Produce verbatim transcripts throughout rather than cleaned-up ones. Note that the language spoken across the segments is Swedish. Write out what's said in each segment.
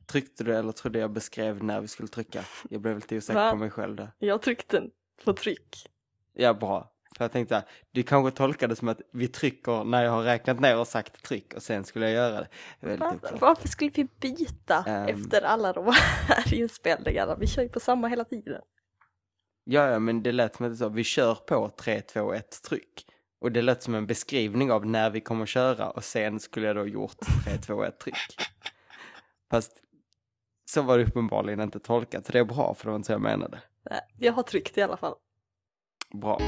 Tryckte du eller trodde jag beskrev när vi skulle trycka? Jag blev lite osäker Va? på mig själv där. Jag tryckte på tryck. Ja, bra. För jag tänkte att du kanske tolkade det som att vi trycker när jag har räknat ner och sagt tryck och sen skulle jag göra det. det Va? Varför skulle vi byta um, efter alla de här inspelningarna? Vi kör ju på samma hela tiden. Ja, ja, men det lät som att det så. Vi kör på tre, två, ett tryck. Och det lät som en beskrivning av när vi kommer köra och sen skulle jag då gjort tre, två, ett tryck. Fast så var det uppenbarligen inte tolkat. Så det är bra, för det var inte så jag menade. Nej, jag har tryckt i alla fall. Bra.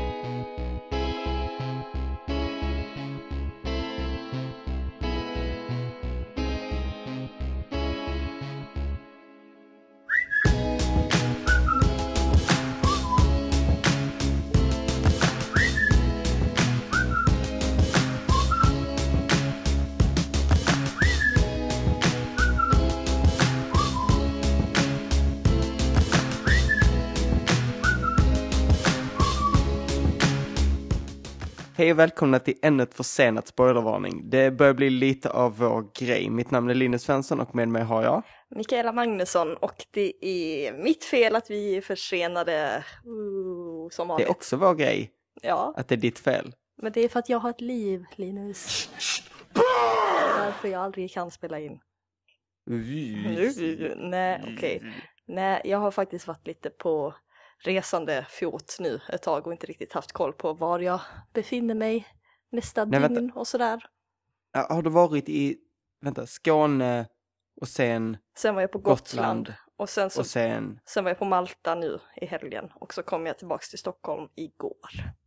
Hej och välkomna till ännu ett försenat spoilervarning. Det börjar bli lite av vår grej. Mitt namn är Linus Svensson och med mig har jag... Mikaela Magnusson, och det är mitt fel att vi är försenade uh, som vanligt. Det är också vår grej. Ja. Att det är ditt fel. Men det är för att jag har ett liv, Linus. Därför jag aldrig kan spela in. Nej, okej. Okay. Nej, jag har faktiskt varit lite på resande fot nu ett tag och inte riktigt haft koll på var jag befinner mig nästa Nej, dygn vänta. och sådär. Har du varit i vänta, Skåne och sen Sen var jag på Gotland, Gotland och, sen, så, och sen... sen var jag på Malta nu i helgen och så kom jag tillbaka till Stockholm igår.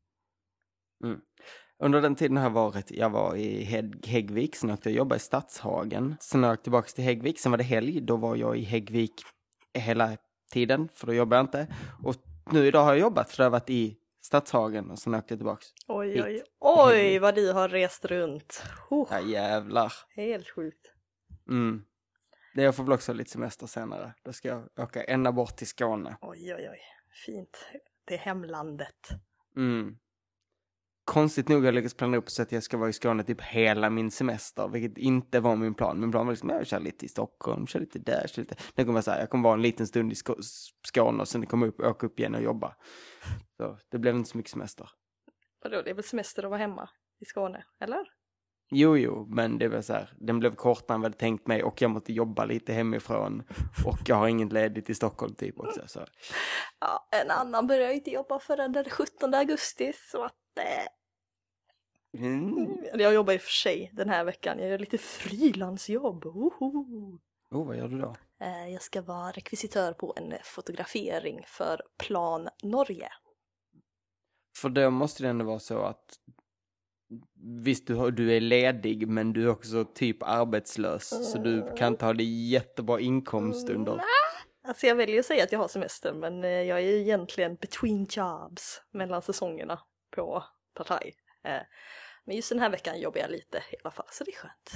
Mm. Under den tiden har jag varit, jag var i Hägg, Häggvik, sen åkte jag jobba i Stadshagen. Sen när jag åkte tillbaka till Häggvik, sen var det helg, då var jag i Häggvik hela tiden, för då jobbade jag inte. Och nu idag har jag jobbat, för jag har varit i Stadshagen och sen åkte jag tillbaka. Oj, oj, oj, vad du har rest runt. Oh. Ja, jävlar. Helt sjukt. Mm. Det jag får väl också lite semester senare. Då ska jag åka ända bort till Skåne. Oj, oj, oj. Fint. Det är hemlandet. Mm. Konstigt nog har jag lyckats planera upp så att jag ska vara i Skåne typ hela min semester, vilket inte var min plan. Min plan var liksom, jag kör lite i Stockholm, kör lite där, kör lite... Det kommer vara så här, jag kommer vara en liten stund i Sk- Skåne och sen kommer jag upp, åka upp igen och jobba. Så det blev inte så mycket semester. Vadå, det är väl semester att vara hemma i Skåne, eller? Jo, jo, men det var så här, den blev kortare än vad jag tänkt mig och jag måste jobba lite hemifrån och jag har inget ledigt i Stockholm typ också. Så. Ja, en annan börjar inte jobba förrän den sjuttonde augusti, så att eh... mm. Jag jobbar i och för sig den här veckan, jag gör lite frilansjobb. Oho. Oh, vad gör du då? Eh, jag ska vara rekvisitör på en fotografering för Plan Norge. För då måste det ändå vara så att visst, du, har, du är ledig men du är också typ arbetslös mm. så du kan inte ha det jättebra inkomst under. Mm. Alltså jag väljer att säga att jag har semester, men jag är ju egentligen between jobs mellan säsongerna på Partaj. Men just den här veckan jobbar jag lite i alla fall, så det är skönt.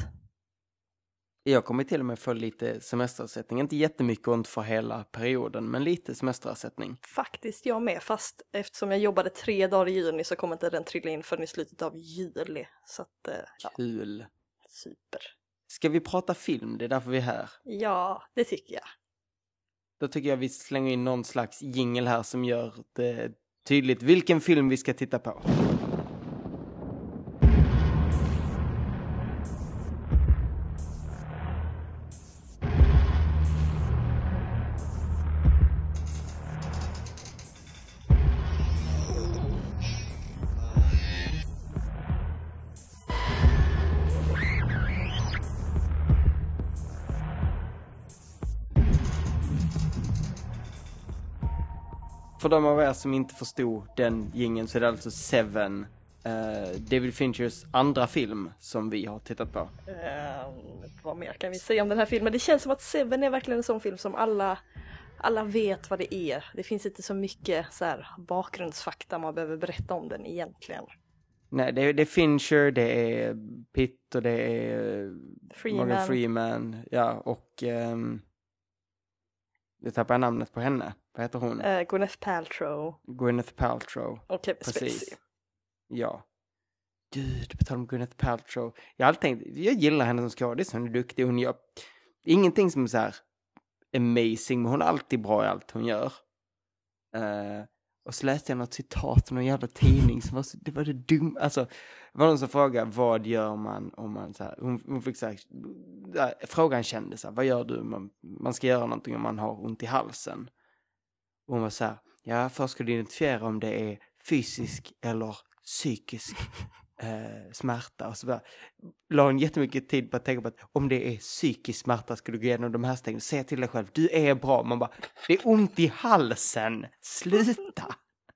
Jag kommer till och med få lite semesterersättning. Inte jättemycket och inte för hela perioden, men lite semesterersättning. Faktiskt jag med, fast eftersom jag jobbade tre dagar i juni så kommer inte den trilla in förrän i slutet av juli. Så att, ja. Kul. Super. Ska vi prata film? Det är därför vi är här. Ja, det tycker jag. Då tycker jag vi slänger in någon slags jingle här som gör det tydligt vilken film vi ska titta på. För de av er som inte förstod den jingeln så är det alltså Seven, uh, David Finchers andra film som vi har tittat på. Uh, vad mer kan vi säga om den här filmen? Det känns som att Seven är verkligen en sån film som alla, alla vet vad det är. Det finns inte så mycket så här bakgrundsfakta man behöver berätta om den egentligen. Nej, det är, det är Fincher, det är Pitt och det är Freeman. Morgan Freeman. Ja, och um, jag tappar namnet på henne. Vad heter hon? Uh, Gwyneth Paltrow. Gwyneth Paltrow. Och Kevin Precis. Spacey. Ja. Gud, på tal om Gwyneth Paltrow. Jag har alltid tänkt, jag gillar henne som skådis, hon är duktig. Hon gör, ingenting som är så här amazing, men hon är alltid bra i allt hon gör. Uh, och så läste jag något citat i någon jävla tidning som var så, det var det dum, alltså det var någon som frågade vad gör man om man så här, hon, hon fick så här, äh, frågan kände så här, vad gör du om man, man ska göra någonting om man har ont i halsen? Och hon var så här, ja, först ska du identifiera om det är fysisk eller psykisk eh, smärta. Och så bara, la hon jättemycket tid på att tänka på att om det är psykisk smärta ska du gå igenom de här stegen. Säg till dig själv, du är bra. Man bara, det är ont i halsen. Sluta!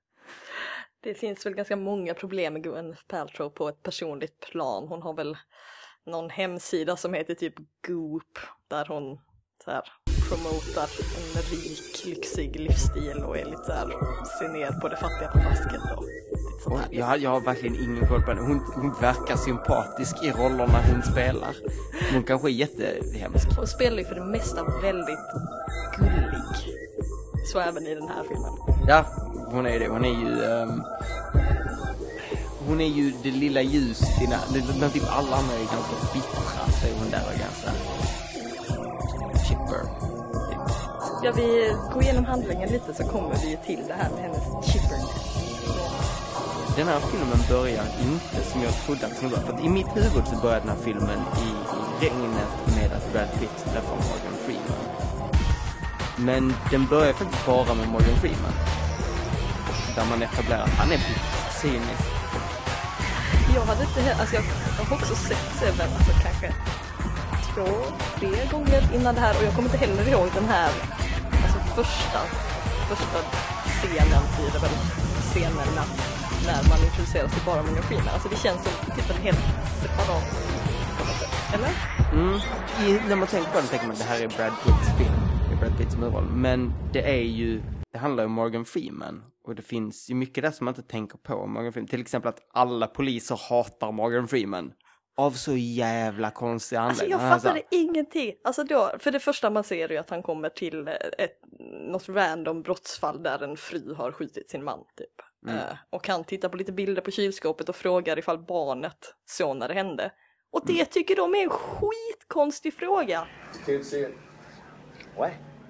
Det finns väl ganska många problem med Gwyneth Paltrow på ett personligt plan. Hon har väl någon hemsida som heter typ Goop, där hon så här promotar en rik, lyxig livsstil och är lite så här, ser ner på det fattiga på flasket och och jag, jag har verkligen ingen koll på henne. Hon, hon verkar sympatisk i rollerna hon spelar. Hon kanske är jättehemsk. Hon spelar ju för det mesta väldigt gullig. Så även i den här filmen. Ja, hon är det. Hon är ju... Um, hon är ju det lilla ljuset i när, när typ alla andra är ganska bittra, så är hon där och ganska chipper. Ja, vi går igenom handlingen lite så kommer vi ju till det här med hennes chipperness. Den här filmen börjar inte som jag trodde att den skulle börja. För att i mitt huvud så börjar den här filmen i, i regnet med att Brad Pitt träffar Morgan Freeman. Men den börjar faktiskt bara med Morgan Freeman. Där man etablerar att han är cynisk. Jag hade inte, alltså jag, jag har också sett Seven, alltså kanske två, tre gånger innan det här. Och jag kommer inte heller ihåg den här, alltså första, första scenen i det väl, scenerna när man introducerar sig bara Morgan Freeman. Alltså det känns som typ en helt separat på något sätt, eller? Mm. I, när man tänker på det tänker man att det här är Brad Pitts film. Det är Brad Pitts huvudroll. Men det är ju, det handlar om Morgan Freeman. Och det finns ju mycket där som man inte tänker på Morgan Freeman. Till exempel att alla poliser hatar Morgan Freeman. Av så jävla konstiga anledningar. Alltså jag fattade alltså ingenting. Alltså då, för det första man ser är ju att han kommer till ett, något random brottsfall där en fru har skjutit sin man typ. Mm. Uh, och han tittar på lite bilder på kylskåpet och frågar ifall barnet såg när det hände. Och det mm. tycker de är en skitkonstig fråga. The kid see it. What?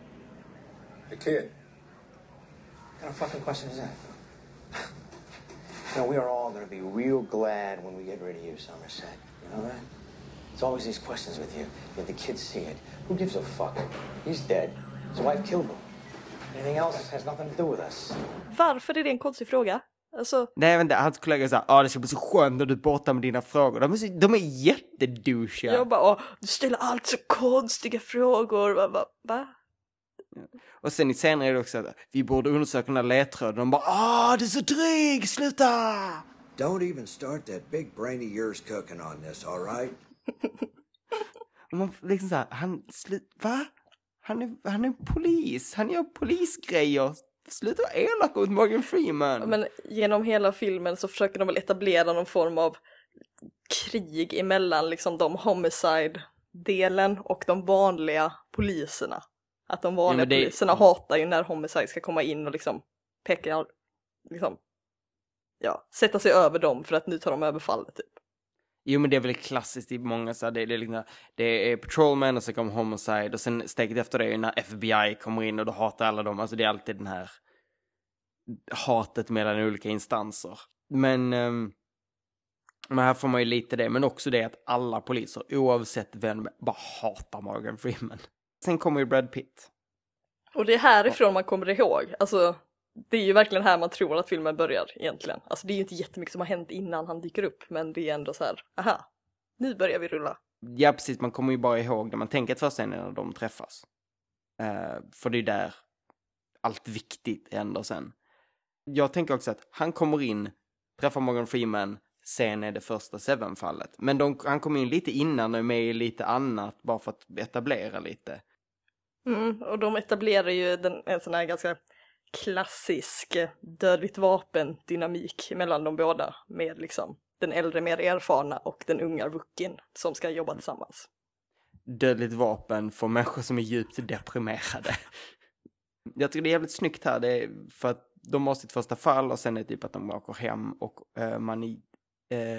The kid. What kind of fucking question is that? You know, we are all going to be real glad when we get rid of you, Somerset. You know that? It's always these questions with you. Did the kids see it? Who gives a fuck? He's dead. His wife killed him. Anything else has nothing to do with us. Varför är det en konstig fråga? Alltså... Nej, jag vet inte. Hans kollega sa, ja ah, det ska bli så skönt när du är borta med dina frågor. De är, så, de är jättedouchiga. Jag bara, åh, du ställer allt så konstiga frågor. Va? va, va? Ja. Och sen i senare är det också att vi borde undersöka den här ledtråden. De bara, ah, det är så dryg, sluta! Don't even start that big brainy yours cooking on this, all right? Och man liksom så här, han slut, va? Han är, han är polis, han gör polisgrejer. Sluta vara elak mot Morgan Freeman. Men genom hela filmen så försöker de väl etablera någon form av krig emellan liksom de homicide-delen och de vanliga poliserna. Att de vanliga ja, det... poliserna hatar ju när homicide ska komma in och liksom peka, liksom, ja, sätta sig över dem för att nu tar de över fallet typ. Jo, men det är väl klassiskt i många så det, det, är liksom, det är patrolman och så kommer homicide och sen steget efter det är när F B I kommer in och då hatar alla dem. Alltså det är alltid den här hatet mellan olika instanser. Men, um, men här får man ju lite det, men också det att alla poliser oavsett vem bara hatar Morgan Freeman. Sen kommer ju Brad Pitt. Och det är härifrån man kommer ihåg. Alltså, det är ju verkligen här man tror att filmen börjar egentligen. Alltså det är ju inte jättemycket som har hänt innan han dyker upp. Men det är ändå så här, aha, nu börjar vi rulla. Ja, precis. Man kommer ju bara ihåg det. Man tänker att först är när de träffas. Uh, för det är där allt viktigt ändå sen. Jag tänker också att han kommer in, träffar Morgan Freeman, sen är det första Seven-fallet. Men de, han kommer in lite innan och är med i lite annat bara för att etablera lite. Mm, och de etablerar ju den, en sån här ganska klassisk dödligt vapen-dynamik mellan de båda med liksom den äldre mer erfarna och den unga rookin som ska jobba tillsammans. Dödligt vapen för människor som är djupt deprimerade. Jag tycker det är jävligt snyggt här. Det är för att de har sitt första fall och sen är det typ att de åker hem och uh, man i, uh,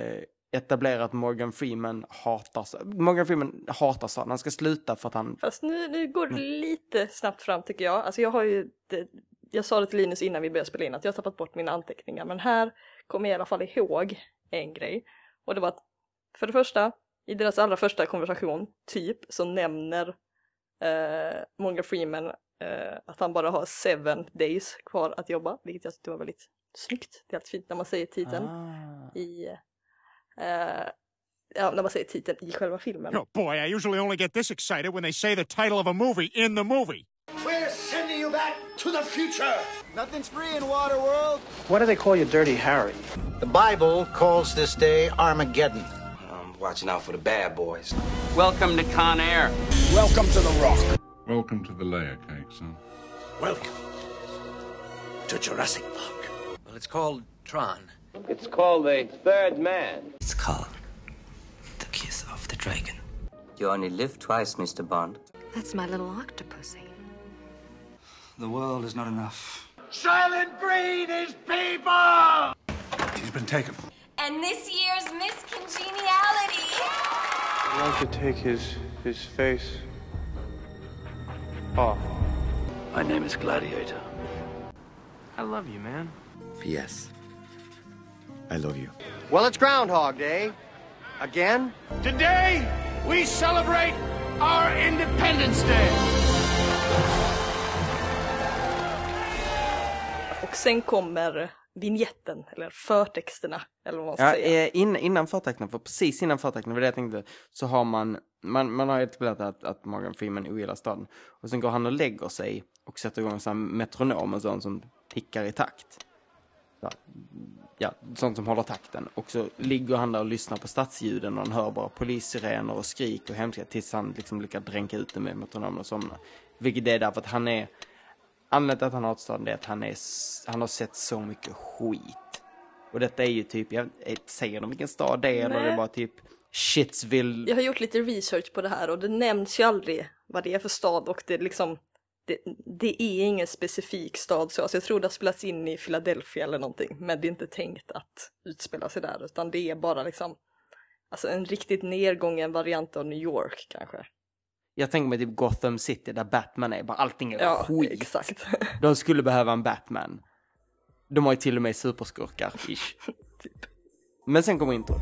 etablera att Morgan Freeman hatar Morgan Freeman hatar staden. Han ska sluta för att han... Fast nu, nu går det lite snabbt fram tycker jag. Alltså jag har ju... Det, jag sa det till Linus innan vi började spela in att jag har tappat bort mina anteckningar. Men här kommer jag i alla fall ihåg en grej. Och det var att för det första, i deras allra första konversation, typ, så nämner eh, Morgan Freeman eh, att han bara har seven days kvar att jobba. Vilket jag tyckte var väldigt snyggt. Det är alltid fint när man säger titeln Ah. i... Eh, ja, när man säger titeln i själva filmen. Oh boy, I usually only get this excited when they say the title of a movie in the movie. We're sending you back to the future. Nothing's free in Waterworld. Why do they call you Dirty Harry? The Bible calls this day Armageddon. I'm watching out for the bad boys. Welcome to Con Air. Welcome to the Rock. Welcome to the layer cake, son. Welcome to Jurassic Park. Well, it's called Tron. It's called The Third Man. It's called The Kiss of the Dragon. You only live twice, Mister Bond. That's my little octopusy. The world is not enough. Silent Breed is people! She's been taken. And this year's Miss Congeniality. I'd like to take his his face off. My name is Gladiator. I love you, man. Yes. I love you. Well, it's Groundhog Day. Again? Today, we celebrate our Independence Day. Och sen kommer vignetten, eller förtexterna, eller vad man ska Ja, säga. eh, in, innan förtecknen, för precis innan förtecknen, för det jag tänkte, så har man, man, man har ju etablerat att, att Morgan Freeman ogillar staden. Och sen går han och lägger sig och sätter igång en metronom och sånt som tickar i takt. Så, ja, sånt som håller takten. Och så ligger han där och lyssnar på stadsljuden och han hör bara polissirener och skrik och hemska tills han liksom lyckas dränka ut det med metronomen och somna. Vilket är därför att han är... Anledningen till att han har staden är att han, är, han har sett så mycket skit. Och detta är ju typ, jag säger de vilken stad det är, eller det är bara typ Shitsville. Jag har gjort lite research på det här och det nämns ju aldrig vad det är för stad och det liksom, det, det är ingen specifik stad så alltså jag tror det har spelats in i Philadelphia eller någonting, men det är inte tänkt att utspela sig där utan det är bara liksom, alltså en riktigt nedgången variant av New York kanske. Jag tänker mig typ Gotham City där Batman är, bara allting är Ja, skit. exakt. De skulle behöva en Batman. De har ju till och med superskurkar, ish. Typ. Men sen kommer introt.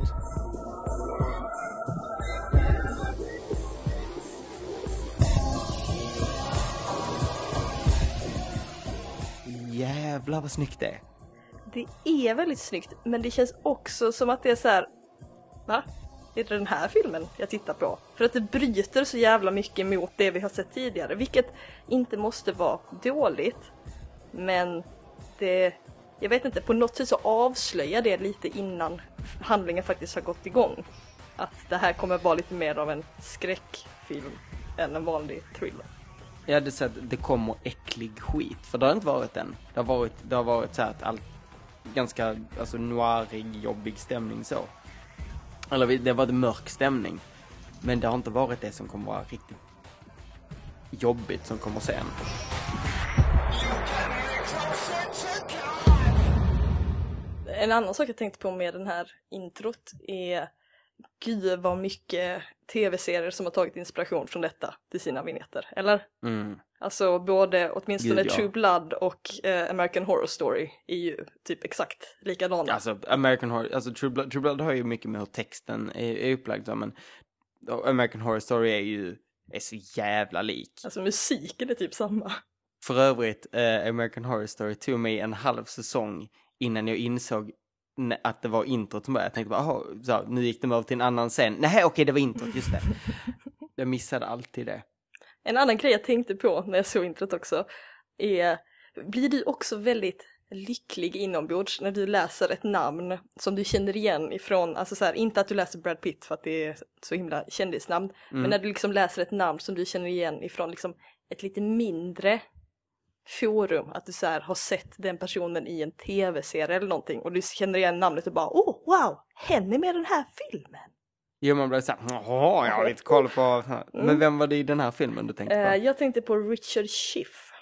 Jävlar vad snyggt det är. Det är väldigt snyggt, men det känns också som att det är så här, va? Är det den här filmen jag tittar på? För att det bryter så jävla mycket mot det vi har sett tidigare, vilket inte måste vara dåligt. Men det, jag vet inte, på något sätt så avslöjar det lite innan handlingen faktiskt har gått igång. Att det här kommer vara lite mer av en skräckfilm än en vanlig thriller. Jag hade sett att det kommer äcklig skit. För det har inte varit än. Det har varit, det har varit så här att allt ganska alltså, noirig, jobbig stämning så. Eller det var en mörk stämning. Men det har inte varit det som kommer vara riktigt jobbigt som kommer sen. En annan sak jag tänkte på med den här introt är gud vad mycket tv-serier som har tagit inspiration från detta till sina vignetter, eller? Mm. Alltså både åtminstone Gud, ja. True Blood och eh, American Horror Story är ju typ exakt likadana. Alltså American Horror, alltså True Blood, True Blood har ju mycket med hur texten är, är upplagd så, men American Horror Story är ju är så jävla lik. Alltså musiken är typ samma. För övrigt, eh, American Horror Story tog mig en halv säsong innan jag insåg att det var introt som började. Jag tänkte bara, aha, så, nu gick de över till en annan scen. Nej, okej, det var introt, just det. Jag missade alltid det. En annan grej jag tänkte på när jag såg introt också är, blir du också väldigt lycklig inombords när du läser ett namn som du känner igen ifrån, alltså så här, inte att du läser Brad Pitt för att det är så himla kändisnamn, mm. men när du liksom läser ett namn som du känner igen ifrån liksom ett lite mindre forum, att du så här har sett den personen i en tv-serie eller någonting och du känner igen namnet och bara, oh wow, henne med den här filmen. Jo, man blev så här, åh, jag har lite koll på. Men vem var det i den här filmen du tänkte på? Uh, jag tänkte på Richard Schiff.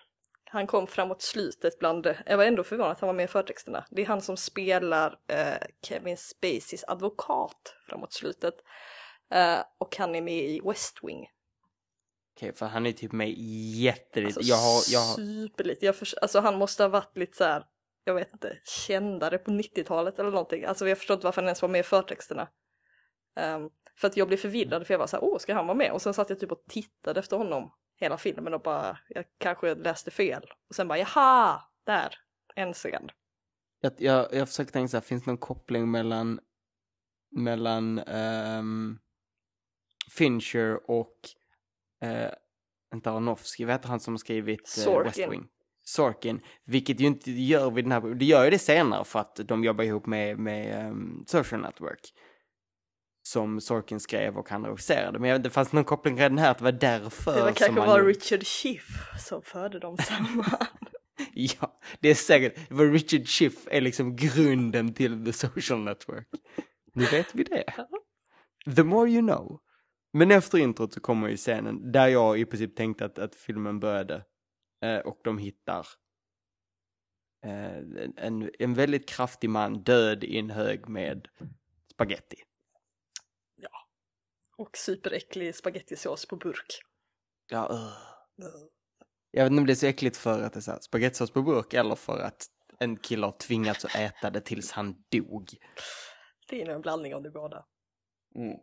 Han kom framåt slutet bland, jag var ändå förvånad att han var med i förtexterna. Det är han som spelar eh, Kevin Spaceys advokat framåt slutet. Eh, och han är med i West Wing. Okej, för han är typ med jättelite. Alltså jag har, jag har... superlite. Jag för, alltså han måste ha varit lite så här, jag vet inte, kändare på nittiotalet eller någonting. Alltså jag förstår inte varför han ens var med i förtexterna. Um, för att jag blev förvirrad för jag var så här, åh, ska han vara med? Och sen satt jag typ och tittade efter honom hela filmen och bara, jag kanske läste fel. Och sen bara, jaha, där, en scen. Jag, jag, jag försöker tänka så här, finns det någon koppling mellan mellan um, Fincher och uh, inte Aronofsky, vad heter han som skrivit uh, West Wing? Sorkin, vilket ju inte gör vid den här, det gör ju det senare för att de jobbar ihop med, med um, Social Network som Sorkin skrev och han regisserade, men det fanns någon koppling redan här att det var därför det var som kanske var ju... Richard Schiff som förde dem samman. Ja, det är säkert, det var Richard Schiff är liksom grunden till The Social Network. Nu vet vi det. The more you know. Men efter introt så kommer ju scenen där jag i princip tänkte att, att filmen började. Eh, och de hittar eh, en, en väldigt kraftig man död i en hög med spaghetti. Ja. Och superäcklig spagettisås på burk. Ja, uh. uh. Jag vet inte om det är så äckligt för att det är så här, spagettisås på burk eller för att en kille har tvingats att äta det tills han dog. Det är nog en blandning av det båda. Mm.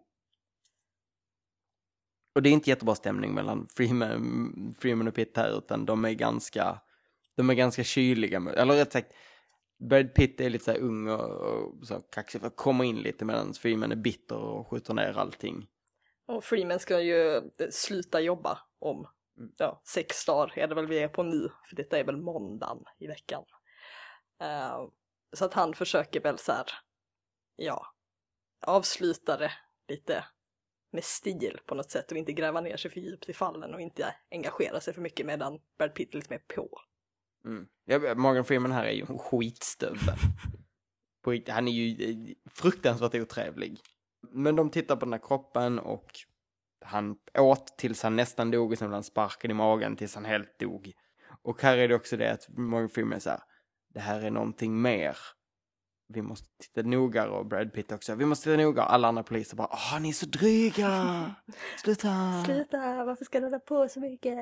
Och det är inte jättebra stämning mellan Freeman, Freeman och Pitt här, utan de är ganska de är ganska kyliga. Eller rätt sagt, Brad Pitt är lite så här ung och, och så kaxig för att komma in lite, medan Freeman är bitter och skjuter ner allting. Och Freeman ska ju sluta jobba om mm. ja, sex dagar är det väl vi är på nu, för detta är väl måndagen i veckan. Uh, så att han försöker väl så här, ja, avsluta det lite med stil på något sätt och inte gräva ner sig för djupt i fallen och inte engagera sig för mycket, medan Brad Pitt är lite mer på. Mm. Ja, Morgan Freeman här är ju en skitstövel. Han är ju fruktansvärt otrevlig. Men de tittar på den här kroppen och han åt tills han nästan dog och sen han sparkade i magen tills han helt dog. Och här är det också det att Morgan Freeman säger, det här är någonting mer. Vi måste titta noga, och Brad Pitt också. Vi måste titta noga, och alla andra poliser bara, åh, ni är så dryga. Sluta. Sluta, varför ska du hålla på så mycket?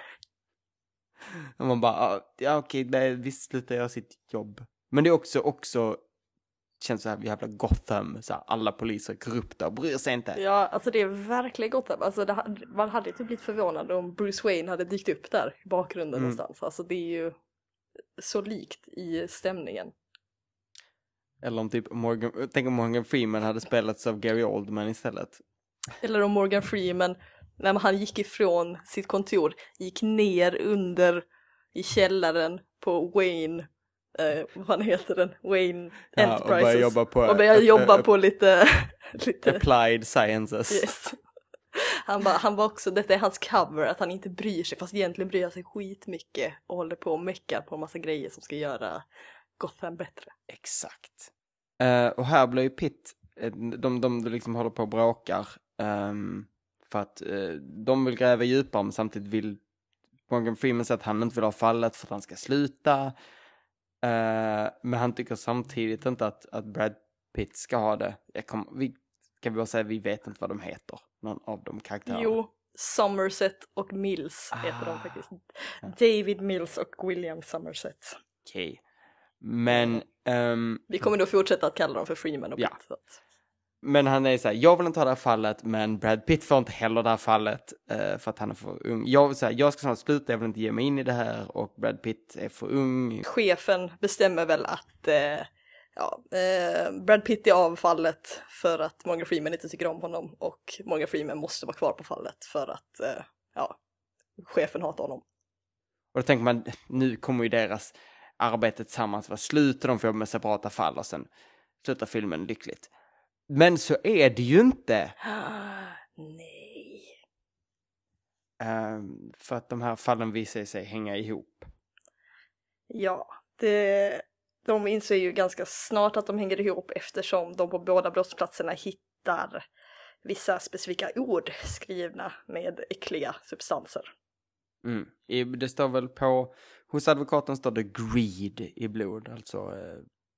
Och man bara, ja okej, nej, visst slutar jag sitt jobb. Men det är också, också känns så här jävla Gotham, så här, alla poliser är korrupta och bryr sig inte. Ja, alltså det är verkligen Gotham. Alltså det, man hade typ blivit förvånad om Bruce Wayne hade dykt upp där i bakgrunden mm. någonstans. Alltså det är ju så likt i stämningen. Eller om typ Morgan, tänk om Morgan Freeman hade spelats av Gary Oldman istället. Eller om Morgan Freeman, när han gick ifrån sitt kontor, gick ner under i källaren på Wayne, eh, vad heter den? Wayne ja, Enterprises. Och började jobba på, och började jobba på lite, lite... Applied Sciences. Yes. Han var, han var också, detta är hans cover, att han inte bryr sig, fast egentligen bryr sig skitmycket och håller på och meckar på en massa grejer som ska göra Gotham bättre. Exakt. Uh, och här blir ju Pitt, de, de, de liksom håller på och bråkar um, för att uh, de vill gräva djupare, men samtidigt vill Morgan Freeman säga att han inte vill ha fallet för att han ska sluta. Uh, men han tycker samtidigt inte att, att Brad Pitt ska ha det. Jag kom, vi, kan vi bara säga, vi vet inte vad de heter, någon av de karaktärerna. Jo, Somerset och Mills ah, heter de faktiskt. ja. David Mills och William Somerset. Okej. Okay. Men um, vi kommer då fortsätta att kalla dem för Freeman och Pitt. Ja. Så att... Men han är så här, jag vill inte ha det här fallet, men Brad Pitt får inte heller det här fallet uh, för att han är för ung. Jag vill säga, jag ska snart sluta, jag vill inte ge mig in i det här, och Brad Pitt är för ung. Chefen bestämmer väl att uh, ja, uh, Brad Pitt är av fallet för att Morgan Freeman inte tycker om honom, och Morgan Freeman måste vara kvar på fallet för att uh, ja, chefen hatar honom. Och då tänker man, nu kommer ju deras arbete tillsammans vara slut och de får jobba med separata fall och sen slutar filmen lyckligt. Men så är det ju inte. Nej. Um, för att de här fallen visar sig hänga ihop. Ja, det, de inser ju ganska snart att de hänger ihop, eftersom de på båda brottsplatserna hittar vissa specifika ord skrivna med äckliga substanser. Mm. I, det står väl på, hos advokaten står det greed i blod, alltså eh,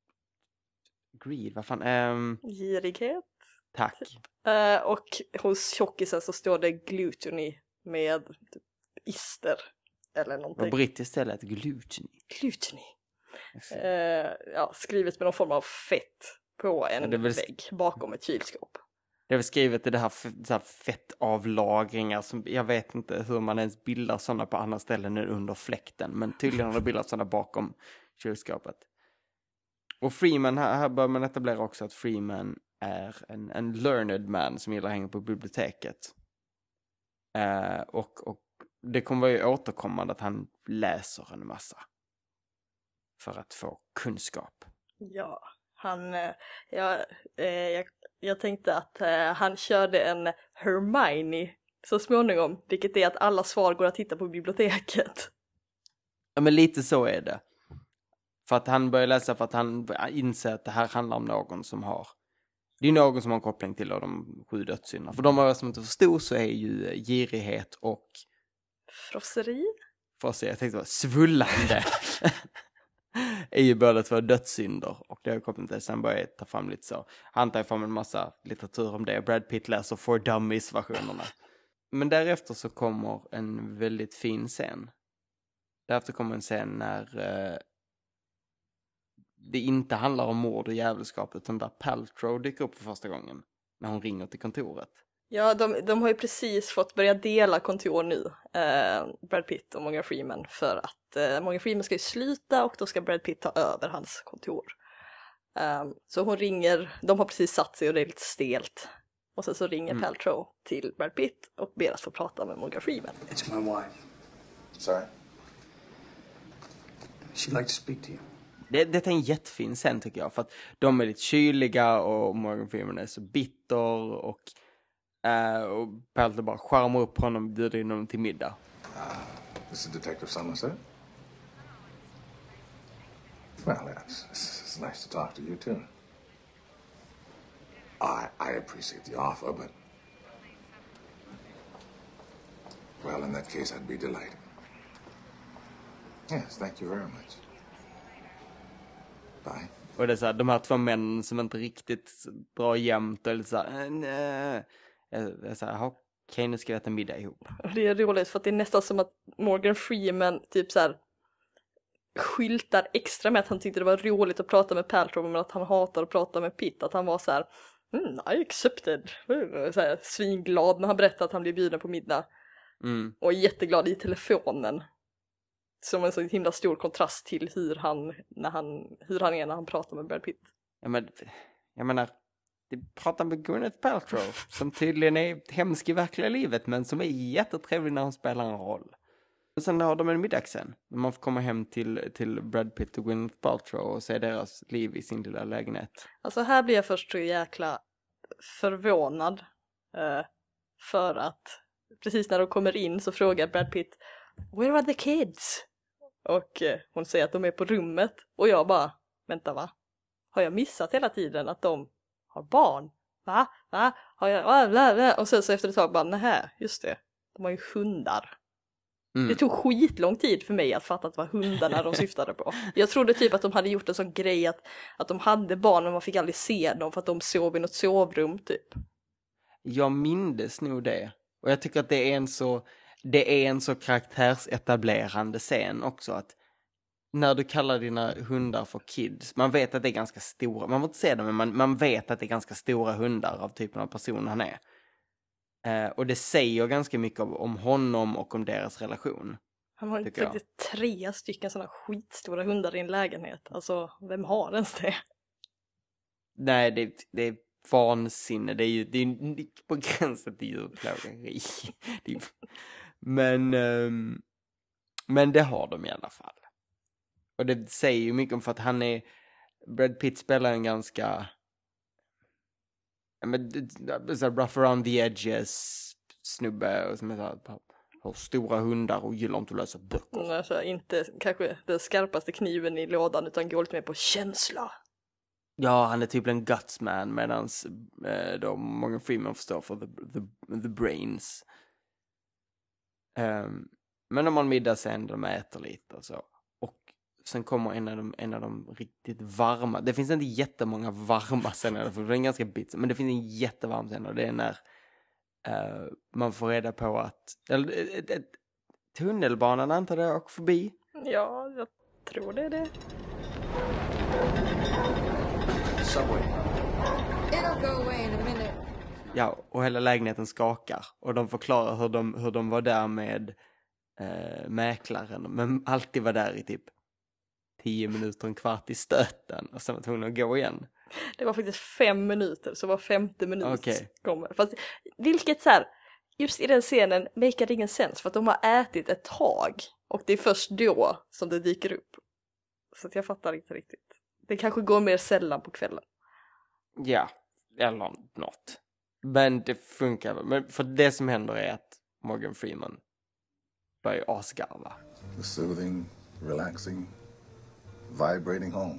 greed, vad fan? Um, Girighet. tack. Uh, och hos tjockisen så står det gluttony med typ ister eller någonting. Och brittiskt stället gluttony. Gluttony. Uh, ja, skrivet med någon form av fett på en ja, väl... vägg bakom ett kylskåp. Det är skrivet i det här, så här fettavlagringar som jag vet inte hur man ens bildar sådana på andra ställen än under fläkten, men tydligen har det bildats sådana bakom kylskåpet. Och Freeman, här, här bör man etablera också att Freeman är en, en learned man som gillar att hänga på biblioteket. Uh, och, och det kommer vara ju återkommande att han läser en massa för att få kunskap. Ja, han, ja, eh, jag, jag tänkte att eh, han körde en Hermione så småningom, vilket är att alla svar går att hitta på biblioteket. Ja, men lite så är det. För att han börjar läsa för att han inser att det här handlar om någon som har, det är någon som har en koppling till de sju dödssynderna. För de av oss som inte förstod så är ju girighet och frosseri. Frosseri, jag tänkte vara svullande. är ju båda två dödssynder. Och det har kopplat till sen börjar jag ta fram lite så. Han tar fram en massa litteratur om det. Brad Pitt läser For Dummies-versionerna. Men därefter så kommer en väldigt fin scen. Därefter kommer en scen när eh, det inte handlar om mord och jävelskap, utan där Paltrow dyker upp för första gången. När hon ringer till kontoret. Ja, de, de har ju precis fått börja dela kontor nu, eh, Brad Pitt och Morgan Freeman, för att eh, Morgan Freeman ska ju sluta och då ska Brad Pitt ta över hans kontor. Um, så hon ringer, de har precis satt sig och det är lite stelt. Och sen så ringer mm. Paltrow till Brad Pitt och ber att få prata med Morgan Freeman. It's my wife. Sorry? She'd like to speak to you. Det, det är en jättefin scen tycker jag, för att de är lite kyliga och Morgan Freeman är så bitter och Uh, och Paltrow bara skärmar upp honom och bjuder in honom till middag. Uh, this is Detective Somerset. Well, it's, it's nice to talk to you too. I, I appreciate the offer, but... Well, in that case, I'd be delighted. Yes, thank you very much. Bye. Och det är så här, de här två männen som inte riktigt drar jämnt och lite så här, nej. Jag sa, okej, okay, nu ska vi äta middag ihop. Det är roligt för att det är nästan som att Morgan Freeman typ så här skyltar extra med att han tyckte det var roligt att prata med Paltrow, men att han hatar att prata med Pitt. Att han var så här, mm, I accepted. Så här, svinglad när han berättade att han blev bjuden på middag. Mm. Och jätteglad i telefonen. Som en så himla stor kontrast till hur han, när han, hur han är när han pratar med Brad Pitt. Ja, men, jag menar, det pratar med Gwyneth Paltrow som tydligen är hemsk i verkliga livet men som är jättetrevlig när hon spelar en roll. Och sen har de en middagsen när man får komma hem till, till Brad Pitt och Gwyneth Paltrow och se deras liv i sin lilla lägenhet. Alltså här blir jag först så jäkla förvånad eh, för att precis när de kommer in så frågar Brad Pitt, where are the kids? Och eh, hon säger att de är på rummet och jag bara, vänta va? Har jag missat hela tiden att de har barn? Va? Va? Har jag... Och sen så efter ett tag bara, nähä, just det. De har ju hundar. Mm. Det tog skitlång tid för mig att fatta att det var hundarna de syftade på. Jag trodde typ att de hade gjort en sån grej att, att de hade barn men man fick aldrig se dem för att de sov i något sovrum typ. Jag mindes nog det. Och jag tycker att det är en så, det är en så karaktärsetablerande scen också att när du kallar dina hundar för kids, man vet att det är ganska stora, man får inte se dem, men man, man vet att det är ganska stora hundar av typen av person han är. Eh, och det säger ganska mycket om, om honom och om deras relation. Han har ju faktiskt tre stycken sådana skitstora hundar i en lägenhet. Alltså, vem har ens det? Nej, det, det är vansinne. Det är ju det är på gränsen till djurplågeri. men, um, men det har de i alla fall. Och det säger ju mycket om för att han är... Brad Pitt spelar en ganska... Men, så rough around the edges snubbe och som är så här, har stora hundar och gillar inte att lösa böcker. Mm, alltså, inte kanske den skarpaste kniven i lådan utan går lite mer på känsla. Ja, han är typ en gutsman medan eh, då Morgan Freeman förstår för the, the, the brains. Um, Men de har en middag sen, de äter lite och så. Och sen kommer en av de, en av de riktigt varma. Det finns inte jättemånga varma scener, för det är en ganska bit. Men det finns en jättevarm scen och det är när uh, man får reda på att eller, ett, ett, tunnelbanan antar det åker förbi. Ja, jag tror det är det. Subway. It'll go away in a minute. Ja, och hela lägenheten skakar. Och de förklarar hur de, hur de var där med eh, mäklaren. Men alltid var där i typ tio minuter, en kvart i stöten. Och sen var tvungen att gå igen. Det var faktiskt fem minuter, så var femte minut Okej. kommer. Fast vilket så här, just i den scenen make ingen sens. För att de har ätit ett tag. Och det är först då som det dyker upp. Så att jag fattar inte riktigt. Det kanske går mer sällan på kvällen. Ja, eller något. Men det funkar väl. Men för det som händer är att Morgan Freeman börjar asgarva. The soothing, relaxing, vibrating home.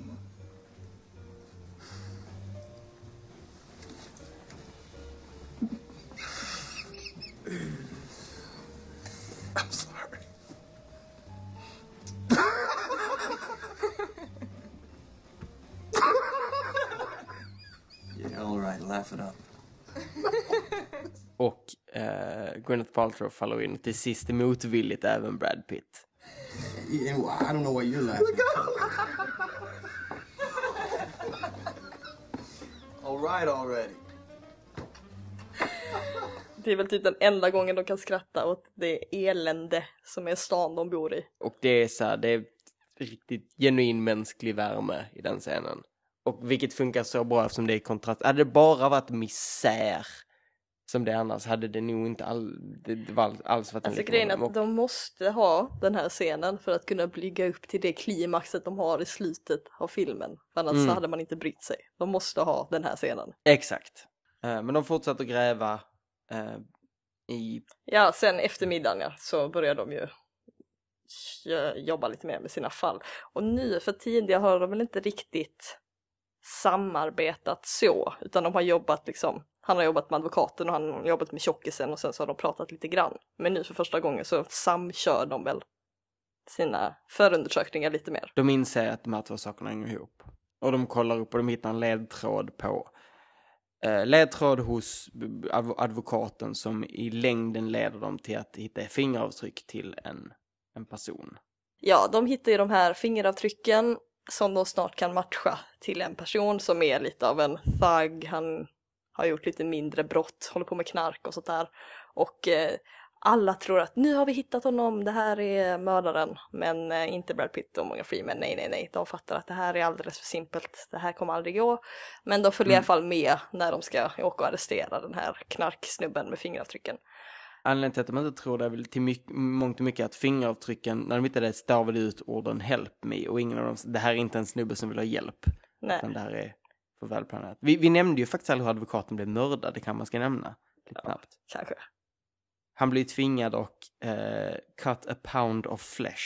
I'm sorry. Yeah, all right, laugh it up. Och eh, Gwyneth Paltrow faller in till sist motvilligt även Brad Pitt. I don't know why you're laughing. All right already. Det är väl typ den enda gången de kan skratta åt det elände som är stan de bor i. Och det är så här, det är riktigt genuin mänsklig värme i den scenen. Och vilket funkar så bra eftersom det är kontrast. Hade det bara varit misär som det annars hade det nog inte all, det, det var alls varit en alltså liten grejen är honom. att de måste ha den här scenen för att kunna bygga upp till det klimaxet de har i slutet av filmen. För annars Mm. så hade man inte brytt sig. De måste ha den här scenen. Exakt. Uh, men de fortsätter gräva uh, i... Ja, sen eftermiddagen ja, så börjar de ju jobba lite mer med sina fall. Och nu för tidigare har de väl inte riktigt samarbetat så, utan de har jobbat liksom, han har jobbat med advokaten och han har jobbat med tjockisen och sen så har de pratat lite grann. Men nu för första gången så samkör de väl sina förundersökningar lite mer. De inser att de här två sakerna hänger ihop. Och de kollar upp och de hittar en ledtråd på eh, ledtråd hos advokaten som i längden leder dem till att hitta fingeravtryck till en, en person. Ja, de hittar ju de här fingeravtrycken som de snart kan matcha till en person som är lite av en thug. Han har gjort lite mindre brott, håller på med knark och sånt där. Och eh, alla tror att nu har vi hittat honom, det här är mördaren. Men eh, inte Brad Pitt och Morgan Freeman, nej nej nej. De fattar att det här är alldeles för simpelt, det här kommer aldrig gå. Men de följer mm. i alla fall med när de ska åka och arrestera den här knarksnubben med fingeravtrycken. Anledningen till att de inte tror det är väl till mycket, mångt och mycket att fingeravtrycken, när de inte det stavade ut orden help me och ingen av dem, det här är inte en snubbe som vill ha hjälp. Nej. Utan det här är för välplanerat. Vi, vi nämnde ju faktiskt aldrig hur advokaten blev mördad, det kan man ska nämna lite ja, snabbt. Kanske. Han blir tvingad och eh, cut a pound of flesh.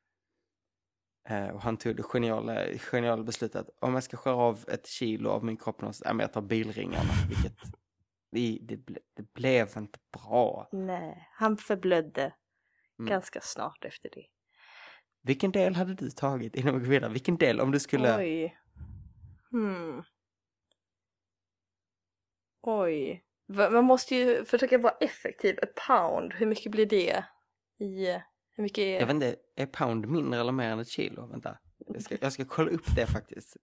Eh, och han tog det geniala, geniala beslutet att om jag ska skära av ett kilo av min kropp, någonstans, ja, men jag tar bilringarna, vilket det, det, ble, det blev inte bra. Nej, han förblödde mm. ganska snart efter det. Vilken del hade du tagit innan vi går vidare? Vilken del om du skulle... Oj. Hmm. Oj. Man måste ju försöka vara effektiv. A pound, hur mycket blir det? I, hur mycket är... Jag vet inte, är pound mindre eller mer än ett kilo? Vänta, jag ska, jag ska kolla upp det faktiskt.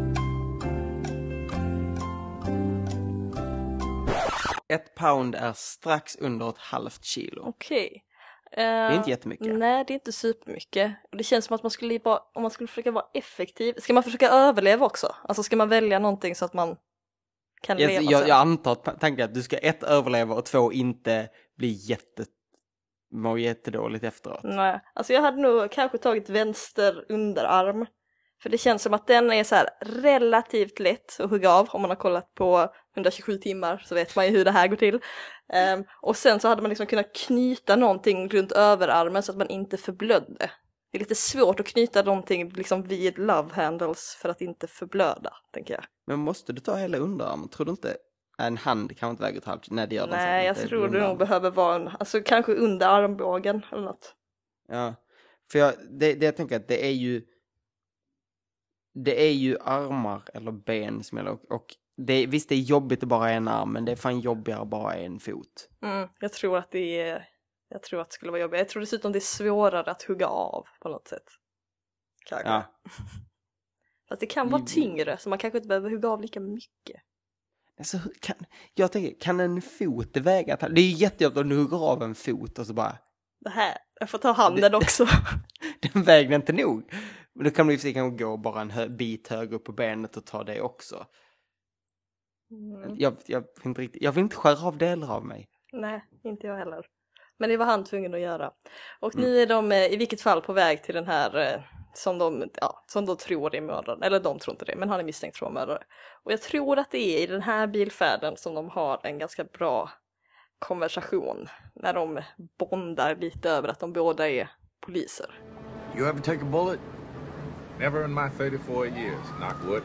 Ett pound är strax under ett halvt kilo. Okej. Okay. Det är inte jättemycket. Nej, det är inte supermycket. Och det känns som att man skulle bara, om man skulle försöka vara effektiv. Ska man försöka överleva också? Alltså ska man välja någonting så att man kan yes, leva jag, sen? jag antar tanken att du ska ett överleva och två inte bli jätte må jättedåligt efteråt. Nej, alltså jag hade nog kanske tagit vänster underarm. För det känns som att den är så här relativt lätt att hugga av. Om man har kollat på hundratjugosju timmar så vet man ju hur det här går till. Um, och sen så hade man liksom kunnat knyta någonting runt överarmen så att man inte förblödde. Det är lite svårt att knyta någonting liksom vid love handles för att inte förblöda, tänker jag. Men måste du ta hela underarmen? Tror du inte en hand kan inte väga ett halvt? Nej, det gör Nej, jag tror du nog behöver vara en, alltså kanske under armbågen eller något. Ja, för jag, det, det jag tänker att det är ju det är ju armar eller ben som är, och, och det, visst det är jobbigt att bara ha en arm, men det är fan jobbigare att bara ha en fot. Mm, jag tror att det är jag tror att det skulle vara jobbigt. Jag tror dessutom det är svårare att hugga av på något sätt. Kanske. Ja. Fast det kan vara tyngre, så man kanske inte behöver hugga av lika mycket. Alltså, kan, jag tänker, kan en fot väga? Det är ju jättejobbigt om du hugger av en fot och så bara... Det här, jag får ta handen också. Den väger inte nog. Men då kan du ju kanske gå bara en hö- bit högre upp på benet och ta det också. Mm. Jag, jag, vill inte riktigt, jag vill inte skära av delar av mig. Nej, inte jag heller. Men det var han tvungen att göra. Och mm. nu är de i vilket fall på väg till den här... Som de, ja, som de tror är mördaren. Eller de tror inte det, men han är misstänkt för mördare. Och jag tror att det är i den här bilfärden som de har en ganska bra konversation. När de bondar lite över att de båda är poliser. You ever take a bullet? Never in my thirty-four years, knock wood.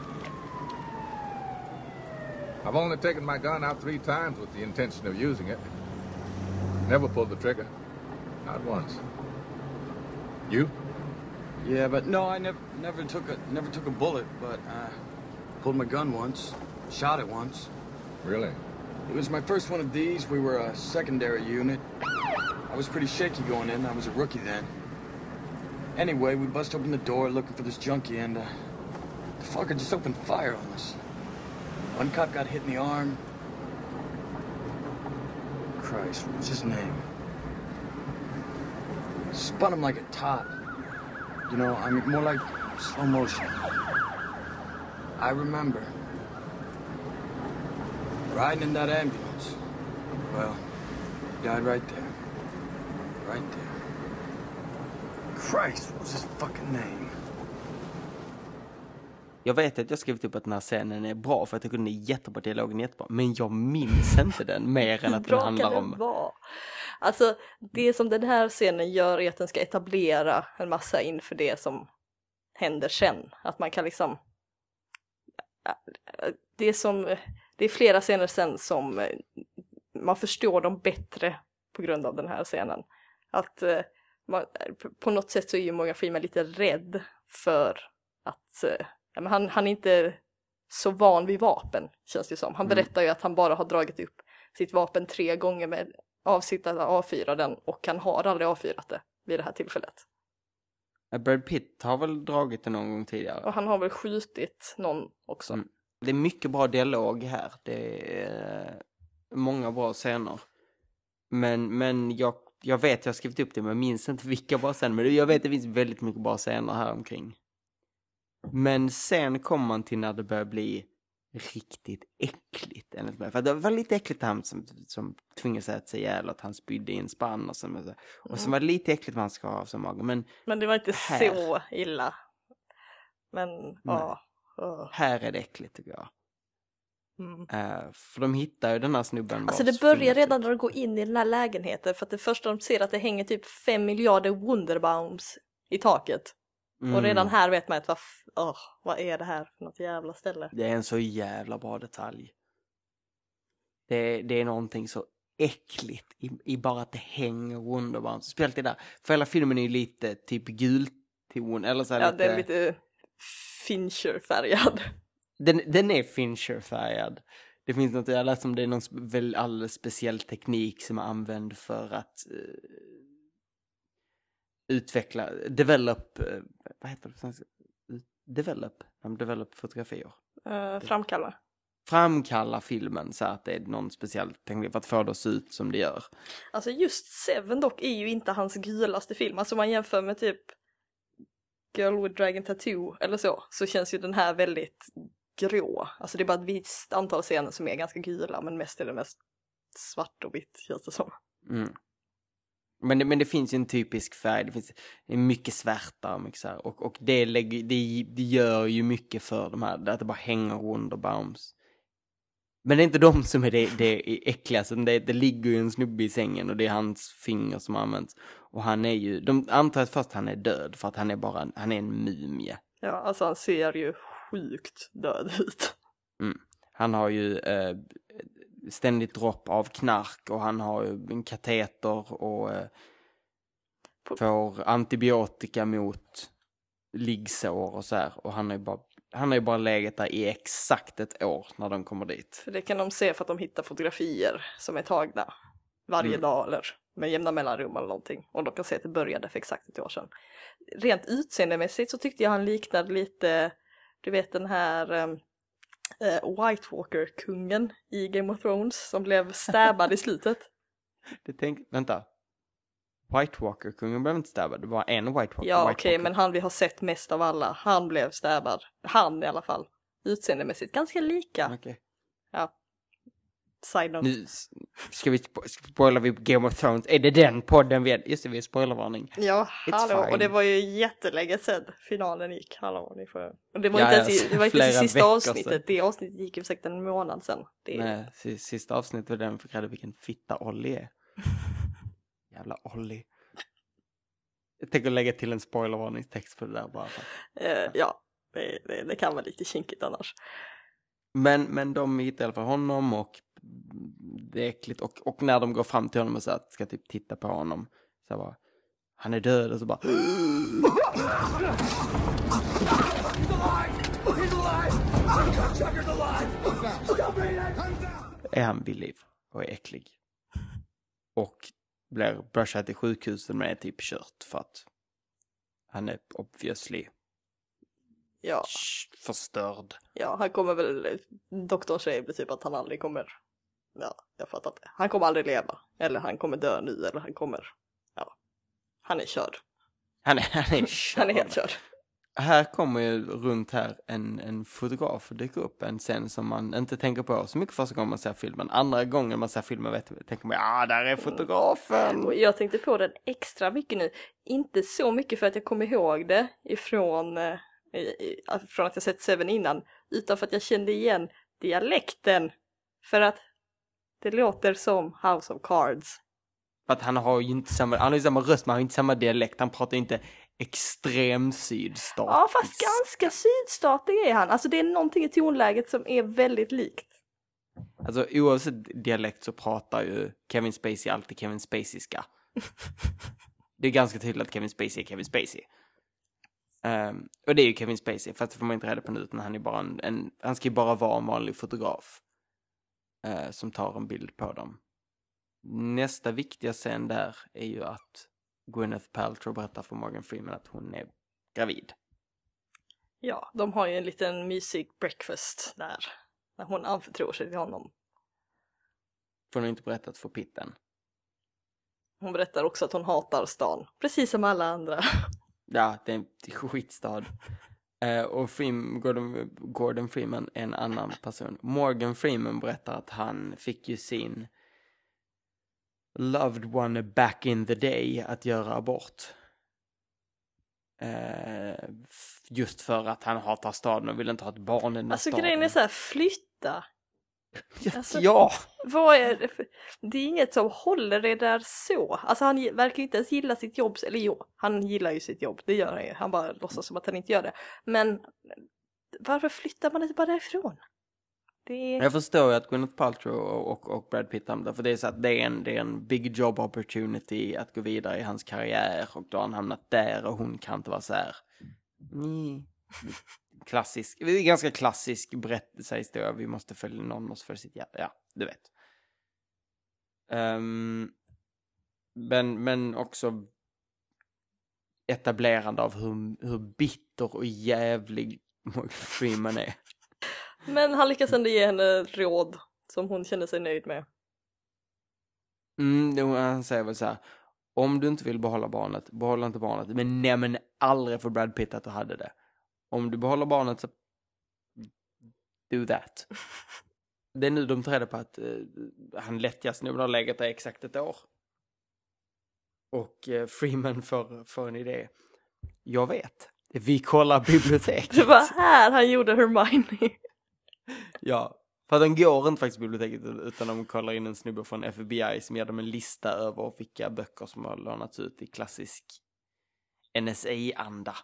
I've only taken my gun out three times with the intention of using it. Never pulled the trigger. Not once. You? Yeah, but no, I never never took a never took a bullet, but uh pulled my gun once, shot it once. Really? It was my first one of these. We were a secondary unit. I was pretty shaky going in. I was a rookie then. Anyway, we bust open the door looking for this junkie, and uh, the fucker just opened fire on us. One cop got hit in the arm. Christ, what was his name? Spun him like a top. You know, I mean, more like slow motion. I remember riding in that ambulance. Well, he died right there. Right there. Christ, what was his fucking name? Jag vet att jag skrivit upp att den här scenen är bra för att jag kunde jättebra dialogen jättebra. Men jag minns inte den mer än att den handlar om... Vara? Alltså, det som den här scenen gör är att den ska etablera en massa inför det som händer sen. Att man kan liksom... Det är, som, det är flera scener sen som man förstår dem bättre på grund av den här scenen. Att man, på något sätt så är ju Morgan Freeman lite rädd för att... Ja, men han, han är inte så van vid vapen, känns det som. Han berättar ju att han bara har dragit upp sitt vapen tre gånger med avsikt att avfyra den, och han har aldrig avfyrat det vid det här tillfället. Brad Pitt har väl dragit det någon gång tidigare. Och han har väl skjutit någon också. Mm. Det är mycket bra dialog här. Det är många bra scener. Men, men jag, jag vet, jag har skrivit upp det, men jag minns inte vilka bra scener. Men jag vet att det finns väldigt mycket bra scener här omkring. Men sen kommer man till när det börjar bli riktigt äckligt. För det var lite äckligt han som, som tvingade sig att säga ihjäl, att han spydde i en spann. Och, så, och så var det lite äckligt man ska ha som magen. Men, men det var inte här, så illa. Men, ja. Oh. Här är det äckligt, tycker jag. Mm. Uh, för de hittar ju den här snubben. Alltså det börjar redan när de går in i den här lägenheten. För att det första de ser att det hänger typ fem miljarder Wunderbaums i taket. Mm. Och redan här vet man att vad, oh, vad är det här för något jävla ställe? Det är en så jävla bra detalj. Det, det är någonting så äckligt i, i bara att det hänger Wunderbaum. Speciellt det där. För hela filmen är ju lite typ gulton. Eller så här ja, lite... den är lite Fincher-färgad. Den, den är Fincher-färgad. Det finns något, jag läste om det är någon väl alldeles speciell teknik som är använd för att... Uh, utveckla, develop, vad heter det? Develop, develop fotografier. Uh, framkalla. Framkalla filmen så att det är någon speciell teknik för att få det att se ut som det gör. Alltså just Seven dock är ju inte hans gulaste film. Alltså om man jämför med typ Girl with Dragon Tattoo eller så, så känns ju den här väldigt grå. Alltså det är bara ett visst antal scener som är ganska gula, men mest är det mest svart och vitt, känns det som. Mm. Men det, men det finns ju en typisk färg. Det finns mycket svärta och mycket så här. Och, och det, lägger, det, det gör ju mycket för de här. Att det bara hänger Wunderbaums. Men det är inte de som är det, det äckligaste. Det, det ligger ju en snubbe i sängen och det är hans finger som används. Och han är ju... De antar att först han är död för att han är bara han är en mumie. Ja, alltså han ser ju sjukt död ut. Mm. Han har ju... Eh, ständigt dropp av knark och han har ju en kateter och... Eh... får antibiotika mot liggsår och så här. Och han har ju bara, han har ju bara legat där i exakt ett år när de kommer dit. För det kan de se för att de hittar fotografier som är tagna varje mm. dag eller med jämna mellanrum eller någonting. Och de kan se att det började för exakt ett år sedan. Rent utseendemässigt så tyckte jag han liknade lite, du vet den här um, uh, White Walker-kungen i Game of Thrones som blev stabbad i slutet. Det tänk, vänta. White Walker-kungen blev inte stabbad, det var en White Walker. Ja okej, okay, Walker. men han vi har sett mest av alla, han blev stabbad. Han i alla fall, utseendemässigt, ganska lika. Okej. Okay. Ja. Side note. Nu ska vi spo- spoila vi Game of Thrones. Är det den podden vi är? Just det, vi är spoilervarning. Ja, It's hallå. fine. Och det var ju jättelänge sedan finalen gick. Hallå, ni får... Och det var ja, inte ens i, det var inte det sista avsnittet. Sedan. Det avsnittet gick ju säkert en månad sedan. Det är... Nej, sista avsnittet var den förklarade vilken fitta Olli är. Jävla Olli. Jag tänker lägga till en spoilervarningstext på det där bara. Uh, ja, det, det, det kan vara lite kinkigt annars. Men, men de hittar i alla fall honom och det är äckligt. Och, och när de går fram till honom och så att ska typ titta på honom så bara, han är död och så bara är han vid liv och är äcklig. Och blir brushad till sjukhuset med typ kört för att han är obviously ja. förstörd. Ja, han kommer väl, doktorn säger väl typ att han aldrig kommer, ja, jag fattar inte. Han kommer aldrig leva, eller han kommer dö nu, eller han kommer, ja, han är körd. Han är, han är körd. Han är helt körd. Här kommer ju runt här en, en fotograf och dyker upp en scen som man inte tänker på så mycket första gången man ser filmen. Andra gången man ser filmen vet, tänker man, ja, där är fotografen. Och jag tänkte på den extra mycket nu. Inte så mycket för att jag kommer ihåg det ifrån, eh, från att jag sett Seven innan, utan för att jag kände igen dialekten. För att det låter som House of Cards. För att han har ju inte samma, han har ju samma röst men han har inte samma dialekt. Han pratar inte extrem sydstat. Ja, fast ganska sydstatig är han. Alltså det är någonting i tonläget som är väldigt likt. Alltså oavsett dialekt så pratar ju Kevin Spacey alltid Kevin Spacey-ska. Det är ganska tydligt att Kevin Spacey är Kevin Spacey. Um, och det är ju Kevin Spacey, fast det får man inte reda på nu, utan han är bara en, en han ska ju bara vara en vanlig fotograf uh, som tar en bild på dem. Nästa viktiga scen där är ju att Gwyneth Paltrow berättar för Morgan Freeman att hon är gravid. Ja, de har ju en liten mysig breakfast där. När hon anförtror sig till honom. Får hon inte berättat för Pitten. Hon berättar också att hon hatar stan. Precis som alla andra. Ja, det är en skitstad. uh, och Freeman, Gordon, Gordon Freeman är en annan person. Morgan Freeman berättar att han fick ju sin loved one back in the day att göra abort. Uh, just för att han hatar staden och vill inte ha ett barn i den alltså staden. grejen är så här, flytta. Alltså, ja! Vad är det för... Det är inget som håller det där så. Alltså han verkar inte ens gilla sitt jobb. Eller jo, han gillar ju sitt jobb. Det gör han ju. Han bara låtsas som att han inte gör det. Men varför flyttar man inte bara därifrån? Det är... Jag förstår ju att Gwyneth Paltrow och, och, och Brad Pitt hamnar. För det är så att det är, en, det är en big job opportunity att gå vidare i hans karriär. Och då har han hamnat där och hon kan inte vara så här. Mm. Klassisk, det är ganska klassisk berättelsehistoria. Vi måste följa någon måste följa sitt hjärta. Ja, du vet. Um, men, men också etablerande av hur, hur bitter och jävlig Morgan Freeman är. Men han lyckas ändå ge henne råd som hon känner sig nöjd med. Mm, han säger väl så här: om du inte vill behålla barnet, behåll inte barnet. Men nej, men aldrig för Brad Pitt att du hade det. Om du behåller barnet så do that. Det är nu de tar reda på att uh, han lättjast nu har legat där exakt ett år. Och uh, Freeman får, får en idé. Jag vet. Vi kollar biblioteket. Det var här han gjorde Hermione. Ja, för den går inte faktiskt biblioteket utan de kollar in en snubbe från F B I som ger dem en lista över vilka böcker som har lånats ut i klassisk N S A-anda.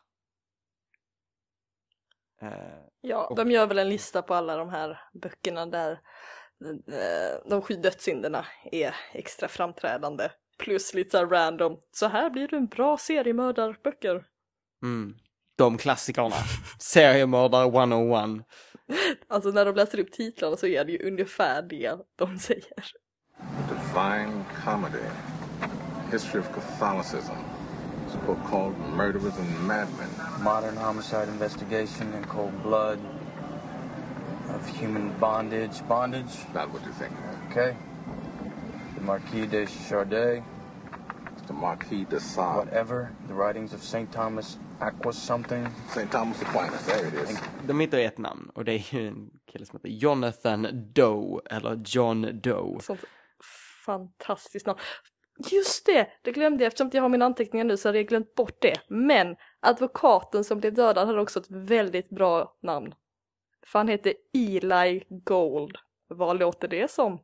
Uh, ja, och... de gör väl en lista på alla de här böckerna där uh, de sju dödssynderna är extra framträdande. Plus lite så här random. Så här blir det en bra seriemördarböcker. Mm. De klassikerna. Seriemördare etthundraett. Alltså när de läser upp titlarna så är det ju ungefär det de säger. Divine Comedy. History of Catholicism. It's a book called Murderers and Madmen. Modern homicide investigation in cold blood. Of human bondage. Bondage? Not what you think. Okay. The Marquis de Chardet. The Marquis de Sade. Whatever. The writings of Saint Thomas Aquinas something. Saint Thomas Aquinas, there it is. De hittar ett namn och det är ju en kille som heter Jonathan Doe eller John Doe. Sånt fantastiskt namn. Just det, det glömde jag eftersom jag har mina anteckningar nu så har jag glömt bort det. Men advokaten som blev dödad hade också ett väldigt bra namn. För han heter Eli Gold. Vad låter det som?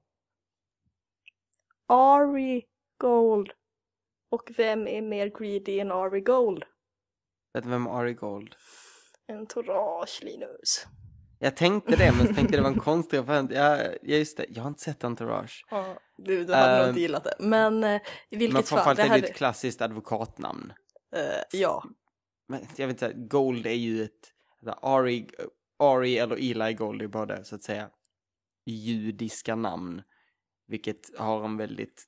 Ari Gold. Och vem är mer greedy än Ari Gold? Vet du vem Ari Gold? En Entourage, Linus. Jag tänkte det, men jag tänkte det var en konstig referens. Ja, just det. Jag har inte sett Entourage. Ja, du, du hade uh, nog inte gillat det. Men uh, i vilket men fall... Det är ju ett klassiskt advokatnamn. Uh, ja. Men jag vet inte, Gold är ju ett... Ari, Ari eller Eli Gold är både, så att säga, judiska namn. Vilket har en väldigt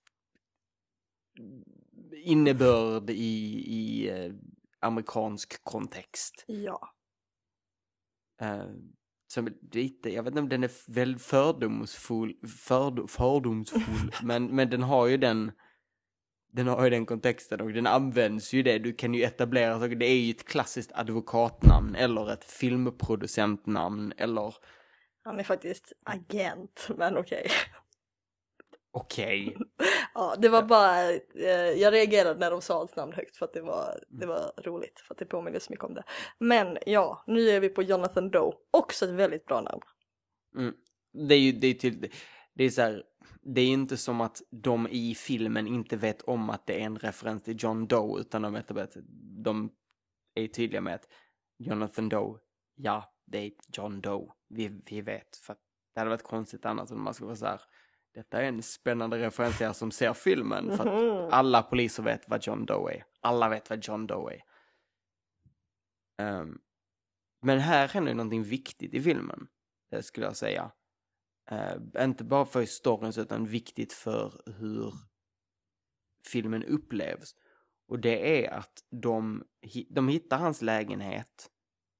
innebörd i, i eh, amerikansk kontext. Ja. Uh, som lite, jag vet inte om den är väldigt fördomsfull, för, fördomsfull men, men den har ju den den har ju den kontexten och den används ju det. Du kan ju etablera, det är ju ett klassiskt advokatnamn eller ett filmproducentnamn eller... Han är faktiskt agent, men okej. Okay. Okej. Okay. Ja, det var bara, eh, jag reagerade när de sa hans namn högt för att det var, det var roligt, för att det påminner så mycket om det. Men ja, nu är vi på Jonathan Doe, också ett väldigt bra namn. Mm. Det är ju det är till, det är så här, det är inte som att de i filmen inte vet om att det är en referens till John Doe, utan de vet att de är tydliga med att Jonathan Doe, ja, det är John Doe. Vi, vi vet, för att det hade varit konstigt annars om man skulle vara så här. Detta är en spännande referens här som ser filmen. För att alla poliser vet vad John Doe är. Alla vet vad John Doe är. Um, men här händer någonting viktigt i filmen. Det skulle jag säga. Uh, inte bara för historien utan viktigt för hur filmen upplevs. Och det är att de, de hittar hans lägenhet.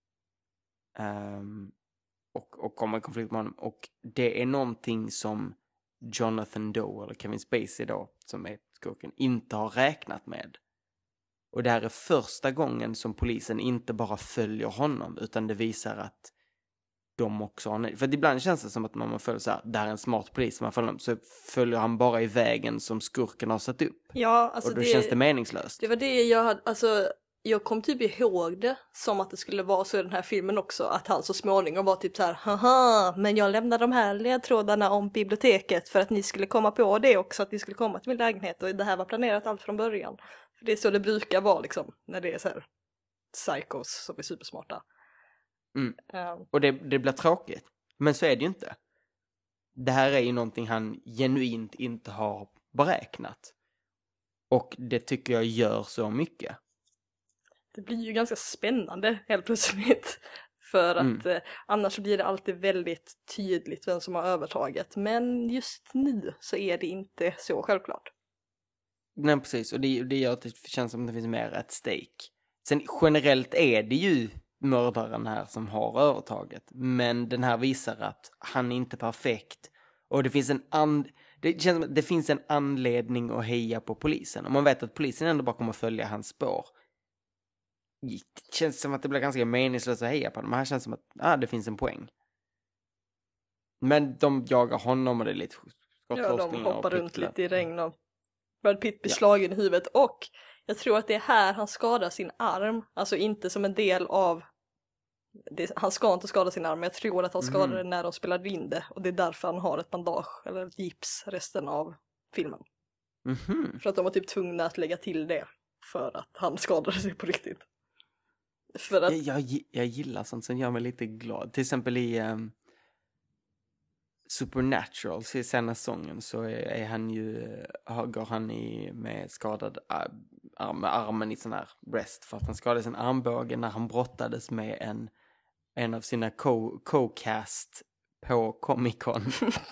Um, och, och kommer i konflikt med honom. Och det är någonting som Jonathan Doe eller Kevin Spacey då, som är skurken, inte har räknat med. Och det här är första gången som polisen inte bara följer honom, utan det visar att de också har... För ibland känns det som att man följer så här, det här är en smart polis, man följer, så följer han bara i vägen som skurken har satt upp. Ja, alltså och då det, känns det meningslöst. Det var det jag hade, alltså... Jag kom typ ihåg det som att det skulle vara så i den här filmen också. Att han så småningom var typ så här: haha, men jag lämnar de här ledtrådarna om biblioteket för att ni skulle komma på det också. Att ni skulle komma till min lägenhet och det här var planerat allt från början. För det är så det brukar vara liksom, när det är så här psychos som är supersmarta. Mm. Um. Och det, det blir tråkigt. Men så är det ju inte. Det här är ju någonting han genuint inte har beräknat. Och det tycker jag gör så mycket. Det blir ju ganska spännande helt plötsligt. För att mm. eh, annars blir det alltid väldigt tydligt vem som har övertaget. Men just nu så är det inte så självklart. Nej, precis. Och det, det gör att det känns som att det finns mer ett stake. Sen generellt är det ju mördaren här som har övertaget. Men den här visar att han är inte perfekt. Och det finns en and... Det känns som att det finns en anledning att heja på polisen. Och man vet att polisen ändå bara kommer följa hans spår. Det känns som att det blir ganska meningslöst att heja på dem. Men här känns som att ah, det finns en poäng. Men de jagar honom och det är lite ja, de hoppar runt lite i regn och Brad Pitt blir slagen ja. i huvudet. Och jag tror att det är här han skadar sin arm. Alltså inte som en del av det, han ska inte skada sin arm. Men jag tror att han skadar mm. det när de spelade in det. Och det är därför han har ett bandage eller ett gips resten av filmen. Mm-hmm. För att de var typ tvungna att lägga till det. För att han skadade sig på riktigt. För att... jag, jag, jag gillar sånt som gör mig lite glad. Till exempel i um, Supernatural, så i senaste sången så är, är han ju, går han i med skadad arm, med armen i sån här rest för att han skadade sin armbåge när han brottades med en, en av sina co- co-cast på Comic-Con.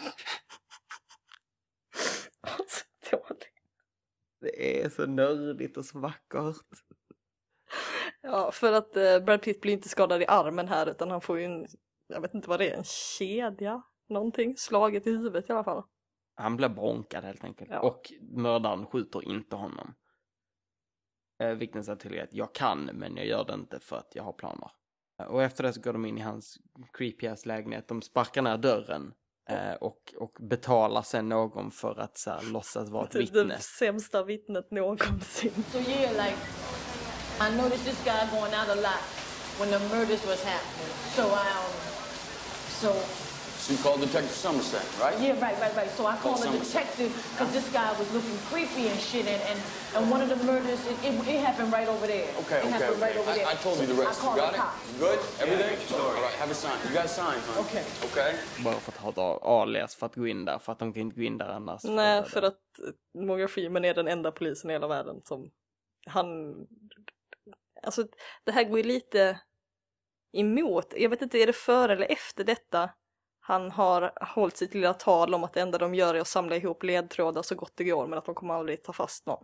Alltså, det är så nördigt och så vackert. Ja, för att eh, Brad Pitt blir inte skadad i armen här utan han får ju en, jag vet inte vad det är, en kedja, någonting, slaget i huvudet i alla fall. Han blir bronkad helt enkelt. Ja. Och mördaren skjuter inte honom. Eh, Vikten säger till att jag kan, men jag gör det inte för att jag har planer. Och efter det så går de in i hans creepy-ass lägenhet. De sparkar ner dörren eh, och, och betalar sen någon för att så här, låtsas vara ett vittne. Det sämsta vittnet någonsin. So yeah, like, I noticed this guy going out a lot when the murders was happening. So I, um, so... So you called Detective Somerset, right? Yeah, right, right, right. So I called a detective because this guy was looking creepy and shit, and, and, and one of the murders, it, it, it happened right over there. Okay, it okay, happened okay. right over I, there. I told you the rest. I called You got the it? cops. You good? Everything? Yeah, All right, have a sign. You got a sign, huh? Okay. Okay. Bara för att ha ett alias för att gå in där. För att de kan inte gå in där annars. Nej, för att Morgan Freeman är den enda polisen i hela världen som han... Alltså, det här går ju lite emot. Jag vet inte, är det före eller efter detta han har hållit sitt lilla tal om att det enda de gör är att samla ihop ledtrådar så gott det går, men att de kommer aldrig ta fast någon.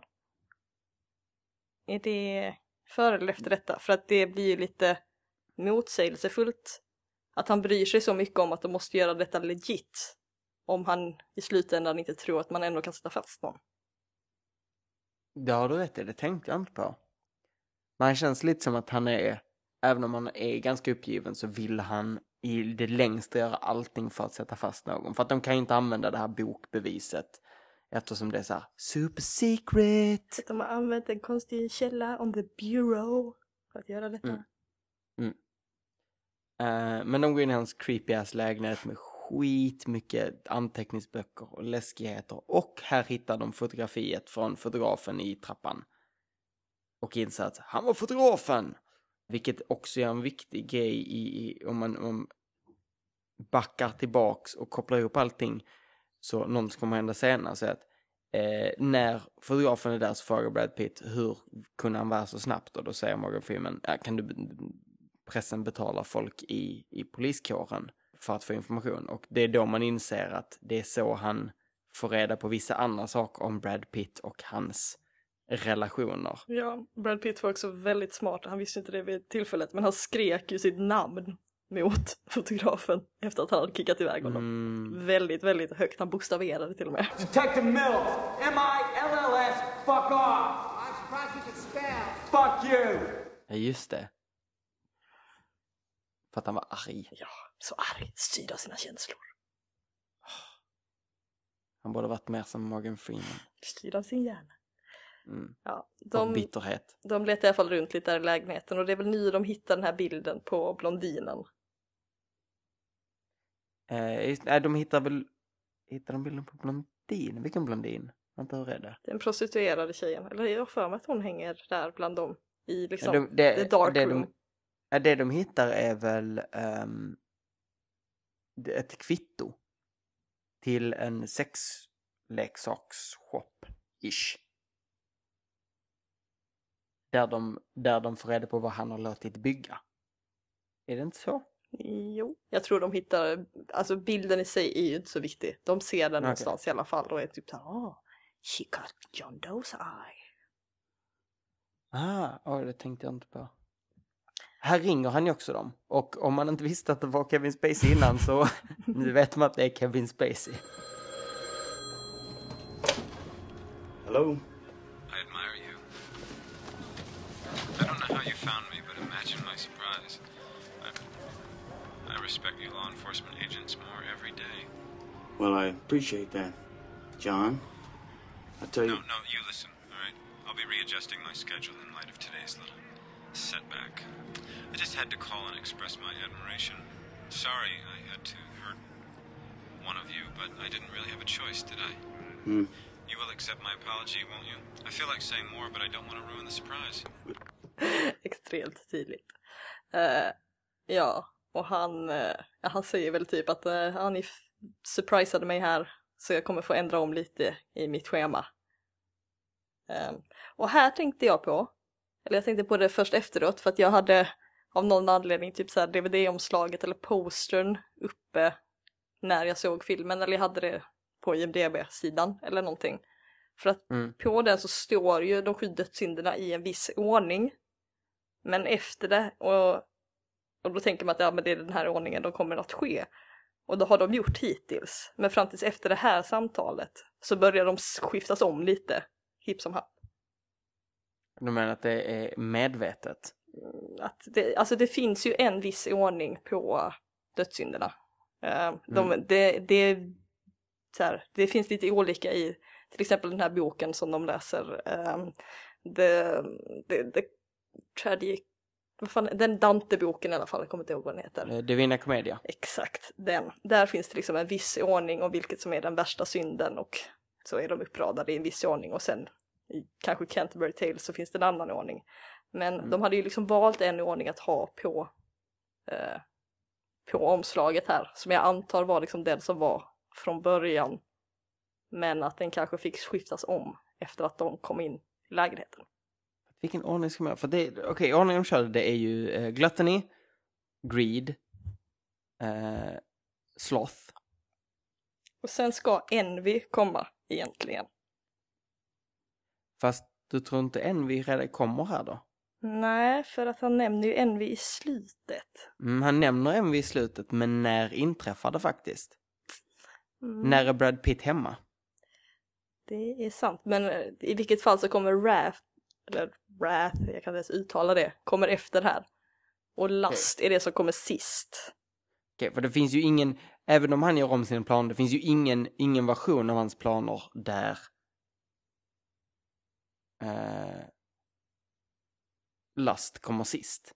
Är det före eller efter detta? För att det blir ju lite motsägelsefullt att han bryr sig så mycket om att de måste göra detta legit om han i slutändan inte tror att man ändå kan sätta fast någon. Det har du rätt i, det tänkte jag inte på. Men han känns lite som att han är, även om han är ganska uppgiven så vill han i det längsta göra allting för att sätta fast någon. För att de kan ju inte använda det här bokbeviset eftersom det är så här super secret. De har använt en konstig källa on the bureau för att göra detta. Mm. Mm. Uh, men de går in i hans creepy-ass lägenhet med skit mycket anteckningsböcker och läskigheter. Och här hittar de fotografiet från fotografen i trappan. Och inser att han var fotografen. Vilket också är en viktig grej i, i om man om backar tillbaks och kopplar ihop allting. Så någon som kommer hända senare så att eh, när fotografen är där så frågar Brad Pitt hur kunde han vara så snabbt. Och då säger Morgan Freeman, ja, kan du pressen betala folk i, i poliskåren för att få information. Och det är då man inser att det är så han får reda på vissa andra saker om Brad Pitt och hans relationer. Ja, Brad Pitt var också väldigt smart. Han visste inte det vid tillfället, men han skrek ju sitt namn mot fotografen efter att han hade kickat iväg honom. Mm. Väldigt, väldigt högt. Han bokstaverade till och med. Detective Mills, M I L L S, fuck off! I'm surprised you could spell. Fuck you! Ja, just det. För att han var arg. Ja, så arg. Styrd av sina känslor. Han borde varit mer som Morgan Freeman. Styrd av sin hjärna. Mm. Ja, de, bitterhet. De letar i alla fall runt lite där i lägenheten. Och det är väl nu de hittar den här bilden på blondinen. Eh, just, nej, de hittar väl... Hittar de bilden på blondinen? Vilken blondin? Vänta, hur är det? Den prostituerade tjejen. Eller jag har för mig att hon hänger där bland dem. I liksom ja, de, det, the dark det room. De, ja, det de hittar är väl um, ett kvitto till en sexleksaksshop-ish. Där de, där de får reda på vad han har låtit bygga. Är det inte så? Jo, jag tror de hittar, alltså bilden i sig är ju inte så viktig. De ser den okay. någonstans i alla fall och är typ såhär, oh, she got John Doe's eye. Ah, oh, det tänkte jag inte på. Här ringer han ju också dem. Och om man inte visste att det var Kevin Spacey innan så nu vet man att det är Kevin Spacey. Hello? I admire you. I don't know how you found me, but imagine my surprise. I, I respect you law enforcement agents more every day. Well, I appreciate that, John. I tell you... No, no, you listen, all right? I'll be readjusting my schedule in light of today's little setback. I just had to call and express my admiration. Sorry I had to hurt one of you, but I didn't really have a choice, did I? Hmm. You will accept my apology, won't you? I feel like saying more, but I don't want to ruin the surprise. Extremt tydligt. Uh, ja, och han, uh, han säger väl typ att uh, han är surprisade mig här. Så jag kommer få ändra om lite i mitt schema. Um, och här tänkte jag på, eller jag tänkte på det först efteråt, för att jag hade av någon anledning typ så här D V D-omslaget eller postern uppe när jag såg filmen, eller jag hade det på I M D B-sidan eller någonting. För att mm. på den så står ju de sju dödssynderna i en viss ordning. Men efter det, och, och då tänker man att ja, men det är den här ordningen de kommer att ske. Och då har de gjort hittills. Men fram tills efter det här samtalet så börjar de skiftas om lite, hipp som happ. Du menar att det är medvetet? Att det, alltså det finns ju en viss ordning på dödssynderna. Uh, de, mm. det, det, så här, det finns lite olika i till exempel den här boken som de läser. Um, the, the, the tragic, vad fan, den Dante-boken i alla fall, jag kommer inte ihåg vad den heter. Divina Commedia. Exakt, den. Där finns det liksom en viss ordning om vilket som är den värsta synden, och så är de uppradade i en viss ordning, och sen i kanske Canterbury Tales så finns det en annan ordning. Men mm. de hade ju liksom valt en ordning att ha på eh, på omslaget här, som jag antar var liksom den som var från början, men att den kanske fick skiftas om efter att de kom in i lägenheten. Vilken ordning ska man ha? För det, okej, okay, ordningen de körde, det är ju eh, gluttony, greed, eh, sloth. Och sen ska envy komma egentligen. Fast du tror inte envy redan kommer här då? Nej, för att han nämner ju envy i slutet. Mm, han nämner envy i slutet, men när inträffar det faktiskt? Mm. När är Brad Pitt hemma? Det är sant, men i vilket fall så kommer Wrath, eller Wrath, jag kan inte ens uttala det, kommer efter här. Och Lust okay. är det som kommer sist. Okej, okay, för det finns ju ingen, även om han gör om sin plan, det finns ju ingen, ingen version av hans planer där uh, Lust kommer sist.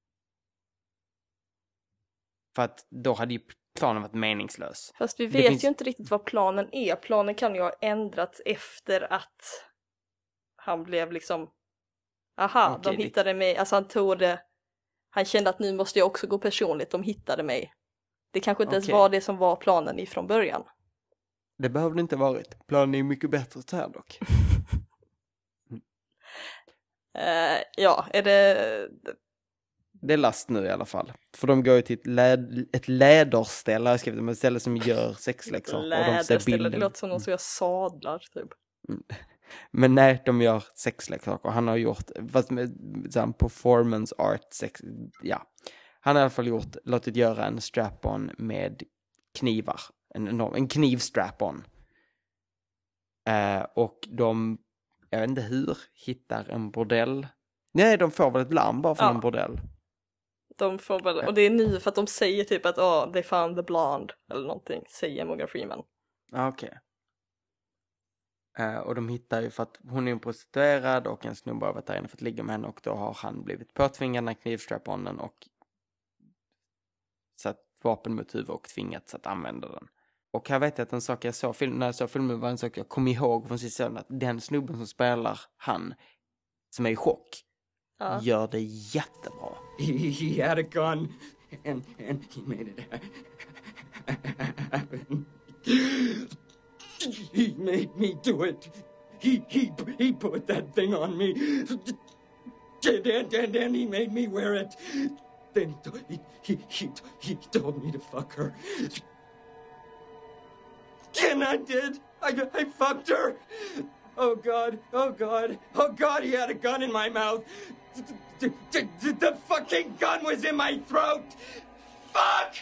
För att då hade ju planen varit meningslös. Fast vi vet finns... ju inte riktigt vad planen är. Planen kan ju ha ändrats efter att han blev liksom aha, okay, de hittade det... mig. Alltså han tog det, han kände att nu måste jag också gå personligt. De hittade mig. Det kanske inte okay. ens var det som var planen ifrån början. Det behövde inte varit. Planen är mycket bättre så här dock. mm. uh, ja, är det... Det är Lust nu i alla fall. För de går ju till ett, läd- ett läderställe. Jag skrivit, ett ställe som gör sexleksaker. Läderställe, det låter som någon som gör sadlar typ. Mm. Men nej, de gör sexleksaker. Han har gjort fast med sån performance art sex, ja. Han har i alla fall gjort, låtit göra en strap-on med knivar. En, enorm, en knivstrap-on. Uh, och de, jag vet inte hur, hittar en bordell. Nej, de får väl ett larm bara från ja. en bordell. De får väl, och det är nu för att de säger typ att åh, oh, they found the blonde eller någonting, säger Morgan Freeman. Okej. Okay. Uh, och de hittar ju för att hon är en prostituerad och en snubbe har varit där inne för att ligga med henne, och då har han blivit påtvingad den knivstrap-onen och satt vapen mot huvudet och tvingats att använda den. Och här vet jag att en sak jag såg film, när jag såg filmen var en sak jag kom ihåg från sista att den snubben som spelar han, som är i chock, uh. gör det jättebra. He, he had a gun and, and he made it happen. He made me do it. He, he, he put that thing on me. And, and, and, and he made me wear it. Then he, he, he, he told me to fuck her. And I did. I, I fucked her. Oh, God. Oh, God. Oh, God, he had a gun in my mouth. The, the, the fucking gun was in my throat. Fuck!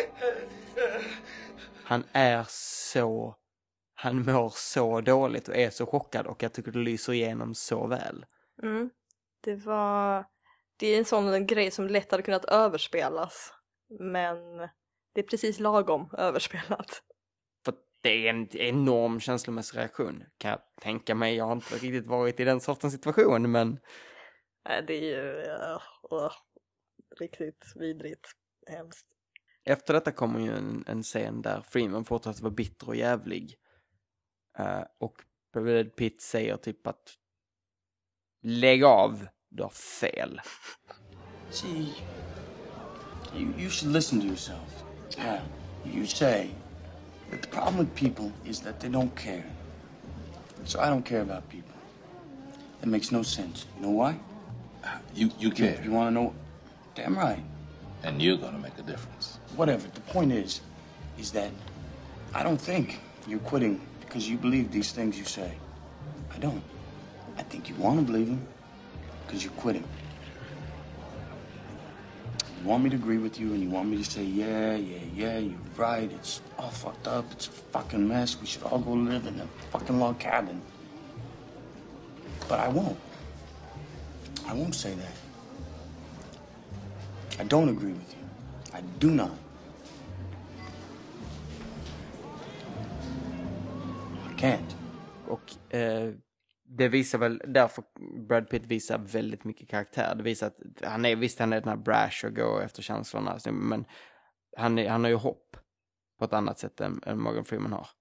Han är så... Han mår så dåligt och är så chockad, och jag tycker det lyser igenom så väl. Mm. Det var... Det är en sån grej som lätt hade kunnat överspelas. Men det är precis lagom överspelat. För det är en enorm känslomässig reaktion. Kan jag tänka mig. Jag har inte riktigt varit i den sortens situation, men... Nej, det är ju uh, uh, riktigt vidrigt. Hemskt. Efter detta kommer ju en, en scen där Freeman fortsätter vara bitter och jävlig. Uh, och Brad Pitt säger typ att lägg av, du har fel. See, you, you should listen to yourself. Yeah, you say But the problem with people is that they don't care. So I don't care about people. That makes no sense. You know why? You you care. You, you want to know? Damn right. And you're gonna make a difference. Whatever. The point is, is that I don't think you're quitting because you believe these things you say. I don't. I think you want to believe them because you're quitting. You want me to agree with you and you want me to say, yeah, yeah, yeah, you're right. It's all fucked up. It's a fucking mess. We should all go live in a fucking log cabin. But I won't. I won't say that. I don't agree with you. I do not. I can't. Och eh, det visar väl, därför Brad Pitt visar väldigt mycket karaktär. Det visar att han är, visst han är den här brash och går efter känslorna, men han, är, han har ju hopp på ett annat sätt än, än Morgan Freeman har.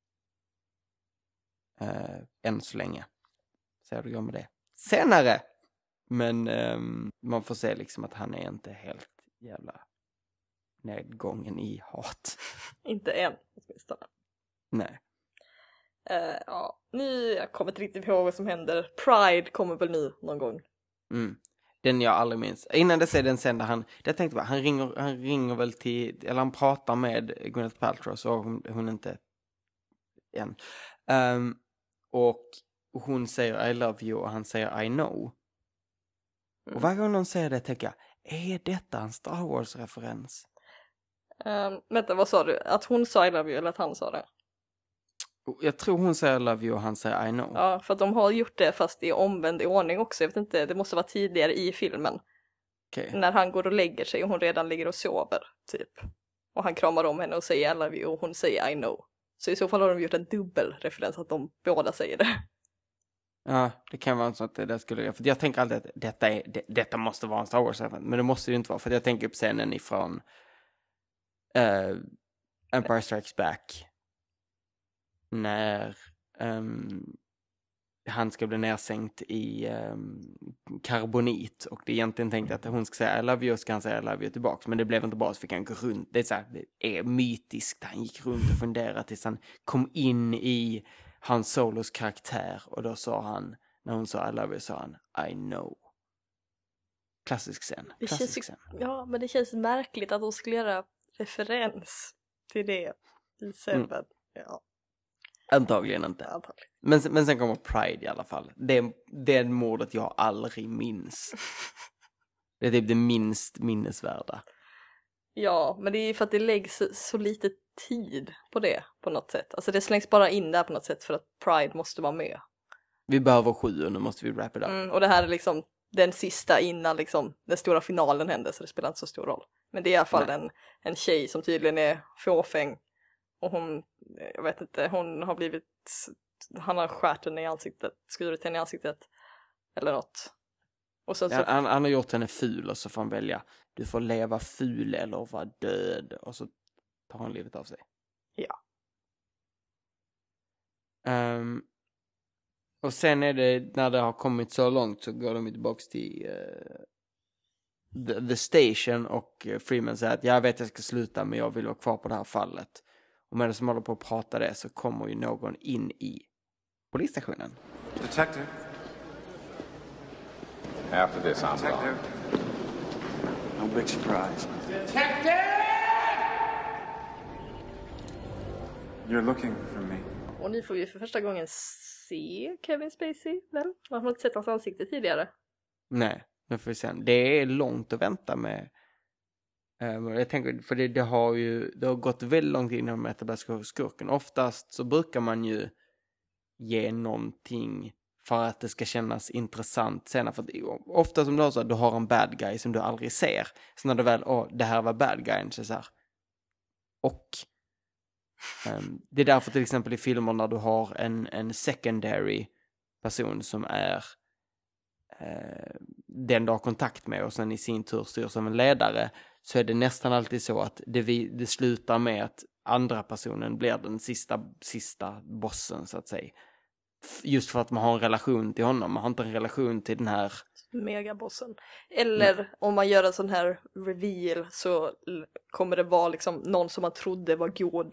Eh, än så länge. Så hur det går med det. Senare! Men eh, man får se liksom att han är inte helt jävla nedgången i hat. Inte än, åtminstone. Nej. Uh, ja, nu jag kommer inte riktigt ihåg vad som händer. Pride kommer väl nu någon gång. Mm. Den jag aldrig minns. Innan det är den sen där han, jag tänkte bara, han ringer, han ringer väl till, eller han pratar med Gwyneth Paltrow, så hon, hon inte än. Um, och hon säger I love you och han säger I know. Mm. Och varje gång någon säger det tänker jag, är detta en Star Wars-referens? Um, vänta, vad sa du? Att hon sa I love you eller att han sa det? Jag tror hon säger I love you och han säger I know. Ja, för att de har gjort det fast i omvänd ordning också. Jag vet inte, det måste vara tidigare i filmen. Okay. När han går och lägger sig och hon redan ligger och sover, typ. Och han kramar om henne och säger I love you och hon säger I know. Så i så fall har de gjort en dubbel referens att de båda säger det. Ja, det kan vara så att det där skulle... För jag tänker alltid att detta, är, det, detta måste vara en Star Wars-referens. Men det måste det inte vara. För jag tänker på scenen ifrån uh, Empire Strikes Back. När um, han ska bli nedsänkt i um, karbonit och det är egentligen tänkt att hon ska säga I love you och ska han säga I love you tillbaka, men det blev inte bra så fick han gå runt. Det är så här, det är mytiskt. Han gick runt och funderade tills han kom in i Han Solos karaktär och då sa han, när hon sa I love you, sa han I know. Klassisk scen. Klassisk känns, scen. Ja, men det känns märkligt att de skulle göra referens till det i Seven. Mm. Ja. Antagligen inte. Antagligen. Men, men sen kommer Pride i alla fall. Det, det är mordet jag aldrig minns. Det är typ det minst minnesvärda. Ja, men det är ju för att det läggs så lite tid på det på något sätt. Alltså det slängs bara in där på något sätt för att Pride måste vara med. Vi behöver sju och nu måste vi wrap it up. Mm, och det här är liksom den sista innan liksom den stora finalen händer, så det spelar inte så stor roll. Men det är i alla fall en, en tjej som tydligen är fåfäng. Och hon, jag vet inte, hon har blivit, han har skärt henne i ansiktet, skurit henne i ansiktet. Eller något. Och så, ja, så... Han, han har gjort henne ful och så får han välja, du får leva ful eller vara död. Och så tar han livet av sig. Ja. Um, och sen är det, när det har kommit så långt så går de tillbaka till uh, the, the station och Freeman säger att jag vet att jag ska sluta men jag vill vara kvar på det här fallet. Och medan som håller på att prata det så kommer ju någon in i polisstationen. Detective. After this, I'm Detective. No big surprise. Detective! You're looking for me. Och nu får vi för första gången se Kevin Spacey, väl? Man har inte sett hans ansikte tidigare. Nej, nu får vi se. Det är långt att vänta med. Uh, jag tänker, för det, det har ju det har gått väldigt långt innan de etablerar skurken. Oftast så brukar man ju ge någonting för att det ska kännas intressant senare. För det, ofta som du har så du har en bad guy som du aldrig ser. Så när du väl, åh, det här var bad guyen, så, så här. Och um, det är därför till exempel i filmer när du har en, en secondary person som är uh, den du har kontakt med och sen i sin tur styr som en ledare, så är det nästan alltid så att det, vi, det slutar med att andra personen blir den sista, sista bossen så att säga. Just för att man har en relation till honom. Man har inte en relation till den här megabossen. Eller mm. om man gör en sån här reveal så kommer det vara liksom någon som man trodde var god,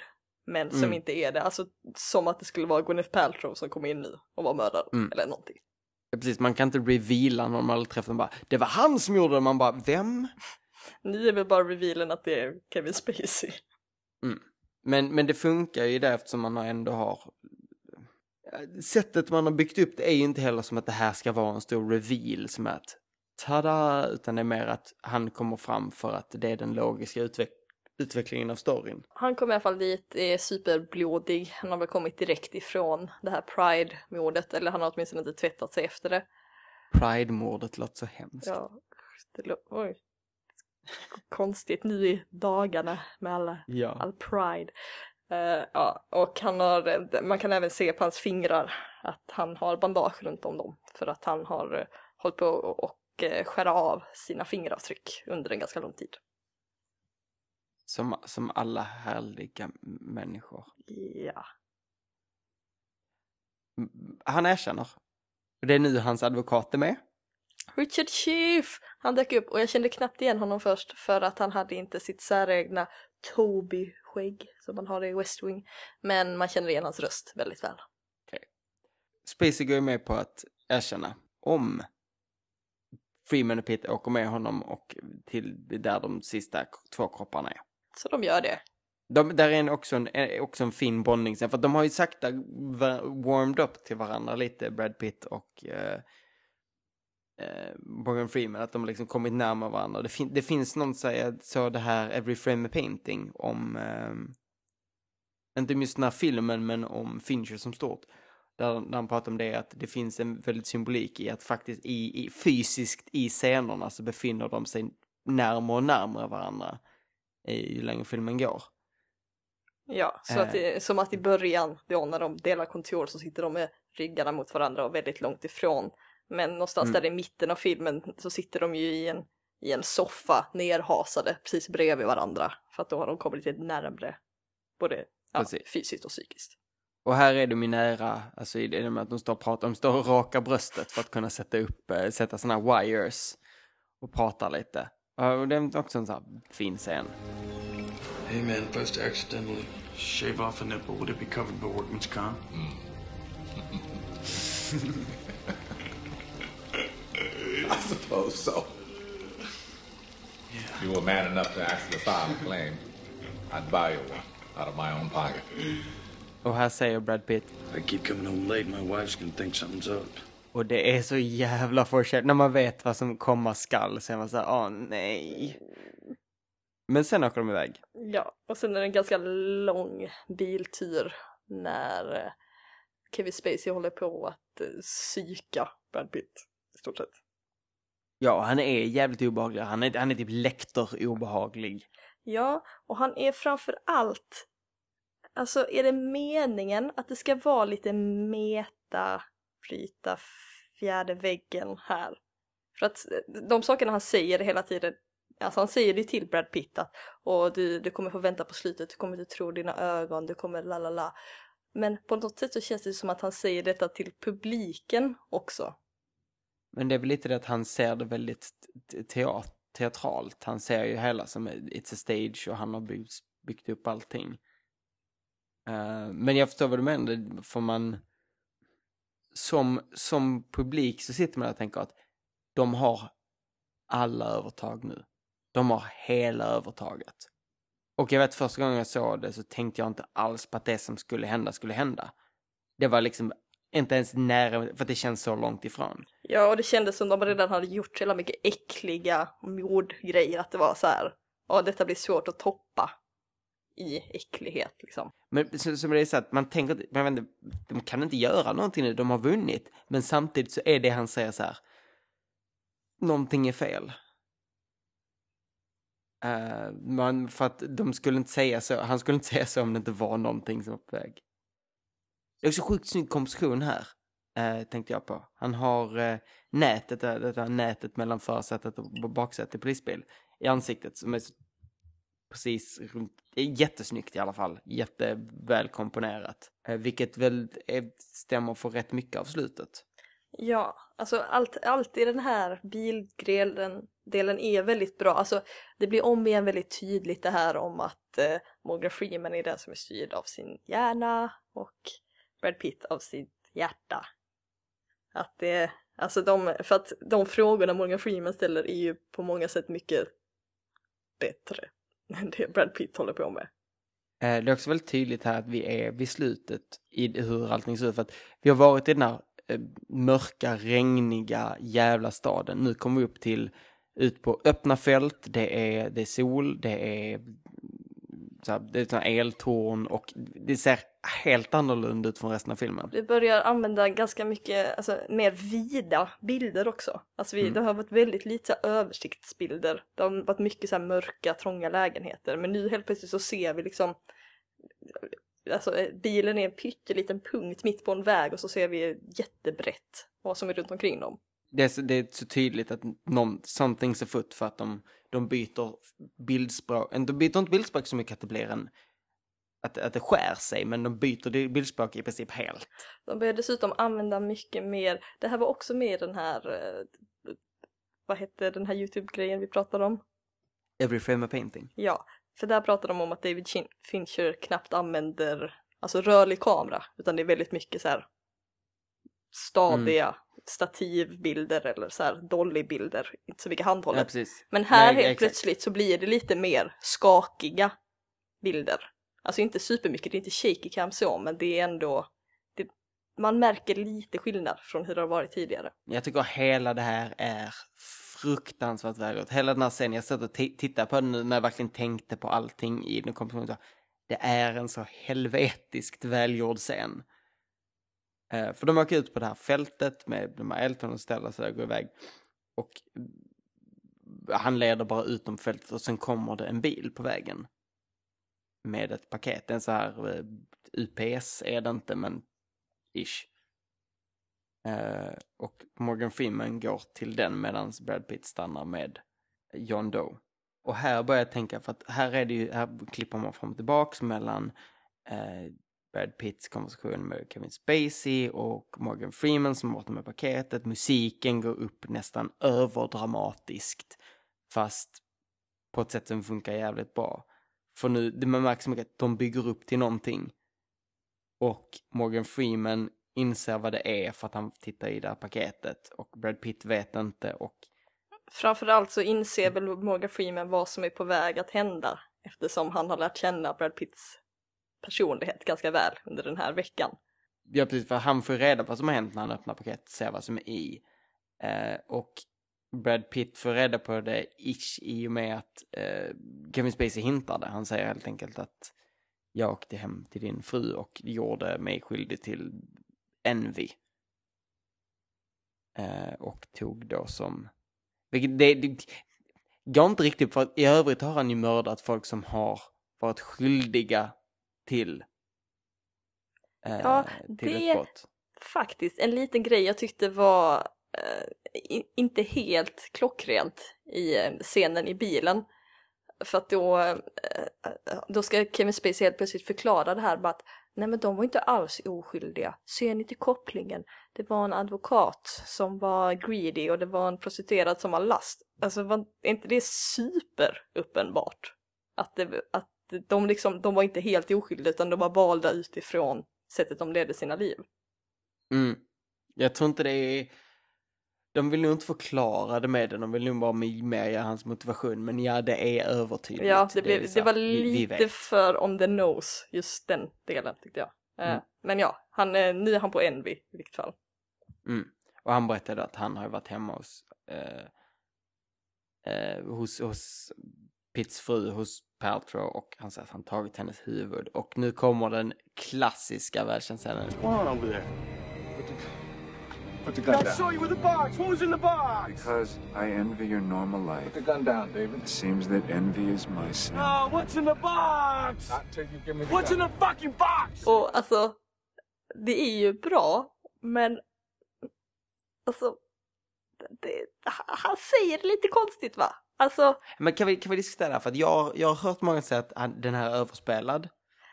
men som Mm. inte är det. Alltså som att det skulle vara Gwyneth Paltrow som kommer in nu och var mördare Mm. eller någonting. Ja, precis, man kan inte reveala när man aldrig träffar dem bara, det var han som gjorde det, man bara, vem? Nu är väl bara revealen att det är Kevin Spacey. Mm. Men, men det funkar ju där eftersom man ändå har sättet man har byggt upp det är ju inte heller som att det här ska vara en stor reveal som att tada, utan det är mer att han kommer fram för att det är den logiska utveck- utvecklingen av storyn. Han kom i alla fall dit, är superblodig. Han har väl kommit direkt ifrån det här Pride-mordet, eller han har åtminstone inte tvättat sig efter det. Pride-mordet låter så hemskt. Ja, det lå- oj. Konstigt nu i dagarna med alla, Ja. all Pride. Uh, ja, och han har, man kan även se på hans fingrar att han har bandage runt om dem för att han har uh, hållit på och, och uh, skära av sina fingeravtryck under en ganska lång tid. Som, som alla härliga människor. Ja. Han erkänner. Det är nu hans advokat är med. Richard Chief! Han dök upp och jag kände knappt igen honom först för att han hade inte sitt säregna Toby-skägg som man har i West Wing. Men man känner igen hans röst väldigt väl. Okay. Spacey går med på att erkänna om Freeman och Pitt åker med honom och till där de sista två kropparna är. Så de gör det. De, där är en också, en, också en fin bonding sen, för att de har ju sakta warmed up till varandra lite, Brad Pitt och uh, uh, Morgan Freeman, att de har liksom kommit närmare varandra. Det, fin- det finns någon som säger så det här Every Frame a Painting om um, inte just den här filmen men om Fincher som stort, där, där han pratar om det att det finns en väldigt symbolik i att faktiskt i, i, fysiskt i scenerna så befinner de sig närmare och närmare varandra i, ju längre filmen går. Ja, så att det, som att i början då när de delar kontor så sitter de med ryggarna mot varandra och väldigt långt ifrån. Men någonstans mm. där i mitten av filmen så sitter de ju i en, i en soffa nerhasade precis bredvid varandra. För att då har de kommit lite närmare både ja, fysiskt och psykiskt. Och här är de ju nära, alltså i det med att de står och pratar, de står och rakar bröstet för att kunna sätta upp, sätta såna här wires och prata lite. Och det är också en sån här fin scen. Hey man, if I was to accidentally shave off a nipple, would it be covered by workman's comp? Mm. I suppose so. Yeah. If you were man enough to actually file a claim, I'd buy you one out of my own pocket. Och här säger Brad Pitt, I keep coming home late, my wife's gonna think something's up. och det är så jävla fortsatt. När man vet vad som komma skall så är man så här, åh nej. Men sen åker de iväg. Ja, och sen är det en ganska lång biltur när Kevin Spacey håller på att psyka Brad Pitt i stort sett. Ja, han är jävligt obehaglig. Han är, han är typ lektor obehaglig. Ja, och han är framför allt, alltså är det meningen att det ska vara lite meta, bryta fjärde väggen här? För att de sakerna han säger hela tiden, alltså han säger det till Brad Pitt att och du, du kommer få vänta på slutet, du kommer inte tro dina ögon, du kommer lalala. Men på något sätt så känns det som att han säger detta till publiken också. Men det är väl lite det att han ser det väldigt teat- teatralt. Han ser ju hela som it's a stage och han har byggt, byggt upp allting. Uh, men jag förstår vad du menar, för man som, som publik så sitter man där och tänker att de har alla övertag nu. De har hela övertaget. Och jag vet första gången jag såg det så tänkte jag inte alls på att det som skulle hända skulle hända. Det var liksom inte ens nära, för det känns så långt ifrån. Ja, och det kändes som de redan hade gjort så mycket äckliga mordgrejer att det var så här, ja, detta blir svårt att toppa i äcklighet liksom. Men så, så det är så att man tänker, man vet inte, de kan inte göra någonting nu, de har vunnit. Men samtidigt så är det han säger så här, någonting är fel. Uh, man, för att de skulle inte säga så, han skulle inte säga så om det inte var någonting som var på väg. Det är också sjukt snygg komposition här, uh, tänkte jag på. Han har uh, nätet, uh, det där nätet mellan försätet och baksätet i polisbil i ansiktet som är så precis runt, jättesnyggt i alla fall, jätteväl komponerat, uh, vilket väl är, stämmer för rätt mycket av slutet. Ja, alltså allt, allt i den här bildelen delen är väldigt bra. Alltså det blir om igen väldigt tydligt det här om att eh, Morgan Freeman är den som är styrd av sin hjärna och Brad Pitt av sitt hjärta. Att det, alltså de, för att de frågorna Morgan Freeman ställer är ju på många sätt mycket bättre än det Brad Pitt håller på med. Det är också väldigt tydligt här att vi är vid slutet i hur allting ser ut. För att vi har varit i den här eh, mörka, regniga jävla staden. Nu kommer vi upp till ut på öppna fält. Det är, det är sol, det är, så här, det är såna eltorn och det ser helt annorlunda ut från resten av filmen. Vi börjar använda ganska mycket, alltså mer vida bilder också. Alltså vi, mm. det har varit väldigt lite översiktsbilder. Det har varit mycket så här mörka, trånga lägenheter. Men nu helt plötsligt så ser vi liksom, alltså bilen är en pytteliten punkt mitt på en väg och så ser vi jättebrett vad som är runt omkring dem. Det är, så, det är så tydligt att någon, something's afoot för att de, de byter bildspråk. De byter inte bildspråk så mycket att det blir en Att, att det skär sig, men de byter bildspråk i princip helt. De börjar dessutom använda mycket mer. Det här var också med den här, eh, vad hette den här YouTube-grejen vi pratade om? Every frame a painting. Ja, för där pratade de om att David Fincher knappt använder alltså rörlig kamera, utan det är väldigt mycket så här stadiga mm. stativbilder eller så här dollybilder, inte så mycket handhållet. Ja, precis. Men här Nej, helt exakt. plötsligt så blir det lite mer skakiga bilder. Alltså inte supermycket, det är inte shaky cam så, men det är ändå, det, man märker lite skillnad från hur det har varit tidigare. Jag tycker hela det här är fruktansvärt välgjort. Hela den här scenen, jag satt och t- tittade på den nu när jag verkligen tänkte på allting i den kompositionen. Det är en så helvetiskt välgjord scen. Uh, för de åker ut på det här fältet med de här eltornen och ställer sig där och går iväg. Och han leder bara ut på fältet och sen kommer det en bil på vägen. Med ett paket. En så här uh, U P S är det inte, men ish. Uh, och Morgan Freeman går till den medan Brad Pitt stannar med John Doe. Och här börjar jag tänka, för att här är det ju, här klipper man fram och tillbaks mellan uh, Brad Pitts konversation med Kevin Spacey och Morgan Freeman som åker med paketet. Musiken går upp nästan överdramatiskt, fast på ett sätt som funkar jävligt bra. För nu, det man märker så mycket att de bygger upp till någonting. Och Morgan Freeman inser vad det är för att han tittar i det här paketet. Och Brad Pitt vet inte. Och framförallt så inser väl Morgan Freeman vad som är på väg att hända. Eftersom han har lärt känna Brad Pitts personlighet ganska väl under den här veckan. Ja, precis. För han får reda på vad som har hänt när han öppnar paketet. Ser vad som är i. Eh, och Brad Pitt får reda på det ish, i och med att eh, Kevin Spacey hintade. Han säger helt enkelt att jag åkte hem till din fru och gjorde mig skyldig till envy. Eh, och tog då som... Vilket det, det går inte riktigt, för i övrigt har han ju mördat folk som har varit skyldiga till, eh, ja, till det ett brott. Faktiskt en liten grej jag tyckte var eh, inte helt klockrent i eh, scenen i bilen. För att då, eh, då ska Kevin Spacey helt plötsligt förklara det här. Bara att nej, men de var inte alls oskyldiga. Ser ni till kopplingen? Det var en advokat som var greedy och det var en prostituerad som var last. Alltså var inte det super uppenbart? Att, det, att de, liksom, de var inte helt oskyldiga utan de var valda utifrån sättet de ledde sina liv. Mm. Jag tror inte det är... De vill nog inte förklara det med det. De vill nog bara med i hans motivation. Men ja, det är övertydligt. Ja, det, blev, det, det var vi, lite vi för on the nose, just den delen tyckte jag. Mm. Men ja, han, nu är han på envy i vilket fall. Mm. Och han berättade att han har varit hemma hos, eh, eh, hos, hos Pitts fru, hos Paltrow, och han säger att han tagit hennes huvud. Och nu kommer den klassiska världskändscenen. What's going on over there? Put the, put the gun I down. saw you with the box. What was in the box? Because I envy your normal life. Put the gun down, David. It seems that envy is my sin. No, what's in the box? Not till you give me the What's gun. in the fucking box? Och alltså, det är ju bra, men alltså, det, han säger det lite konstigt, va? Alltså, men kan vi, kan vi diskutera, för att jag, jag har hört många säga att han, den här är överspelad.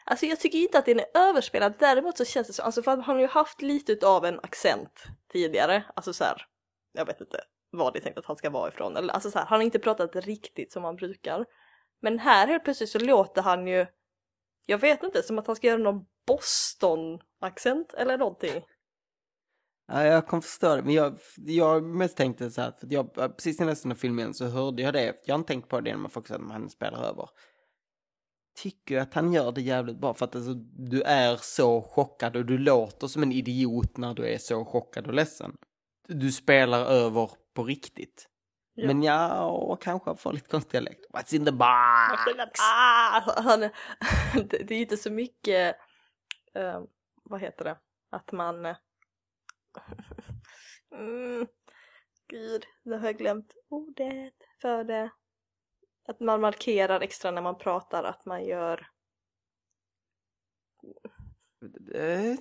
Alltså jag tycker inte att den är överspelad. Däremot så känns det så, alltså för att han har ju haft lite av en accent tidigare. Alltså så här, jag vet inte vad det är tänkt att han ska vara ifrån. Eller, alltså så här, han har inte pratat riktigt som han brukar. Men här helt plötsligt så låter han ju, jag vet inte, som att han ska göra någon Boston-accent eller någonting. Ja, jag kan förstå det, men jag, jag mest tänkte så här, för jag, precis i nästan av filmen så hörde jag det, jag har inte tänkt på det när man folk säger att han spelar över. Tycker att han gör det jävligt bra, för att alltså, du är så chockad och du låter som en idiot när du är så chockad och ledsen. Du spelar över på riktigt. Ja. Men ja, och kanske får lite konstig dialekt. What's in the box? Ah, han, det, det är inte så mycket, uh, vad heter det, att man... Mm, gud, nu har jag glömt ordet för det. Att man markerar extra när man pratar att man gör... Mm.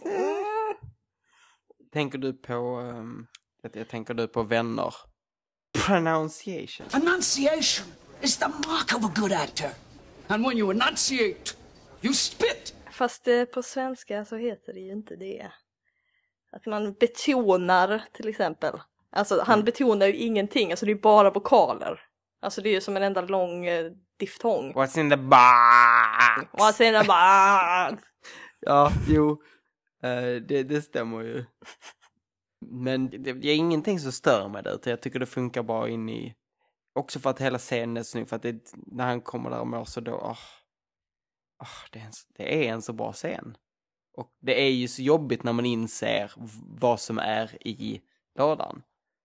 Tänker du på... Um, jag tänker du på Vänner? Pronunciation. Pronunciation is the mark of a good actor. And when you enunciate, you spit. Fast eh, på svenska så heter det ju inte det. Att man betonar till exempel. Alltså han mm. betonar ju ingenting. Alltså det är bara vokaler. Alltså det är ju som en enda lång eh, diftong. What's in the box? What's in the box? Ja, jo. Uh, det, det stämmer ju. Men det, det är ingenting som stör mig där. Jag tycker det funkar bra in i... Också för att hela scenen är snygg. För att det, när han kommer där och mår så då... Oh, oh, det, är en, det är en så bra scen. Och det är ju så jobbigt när man inser vad som är i lådan.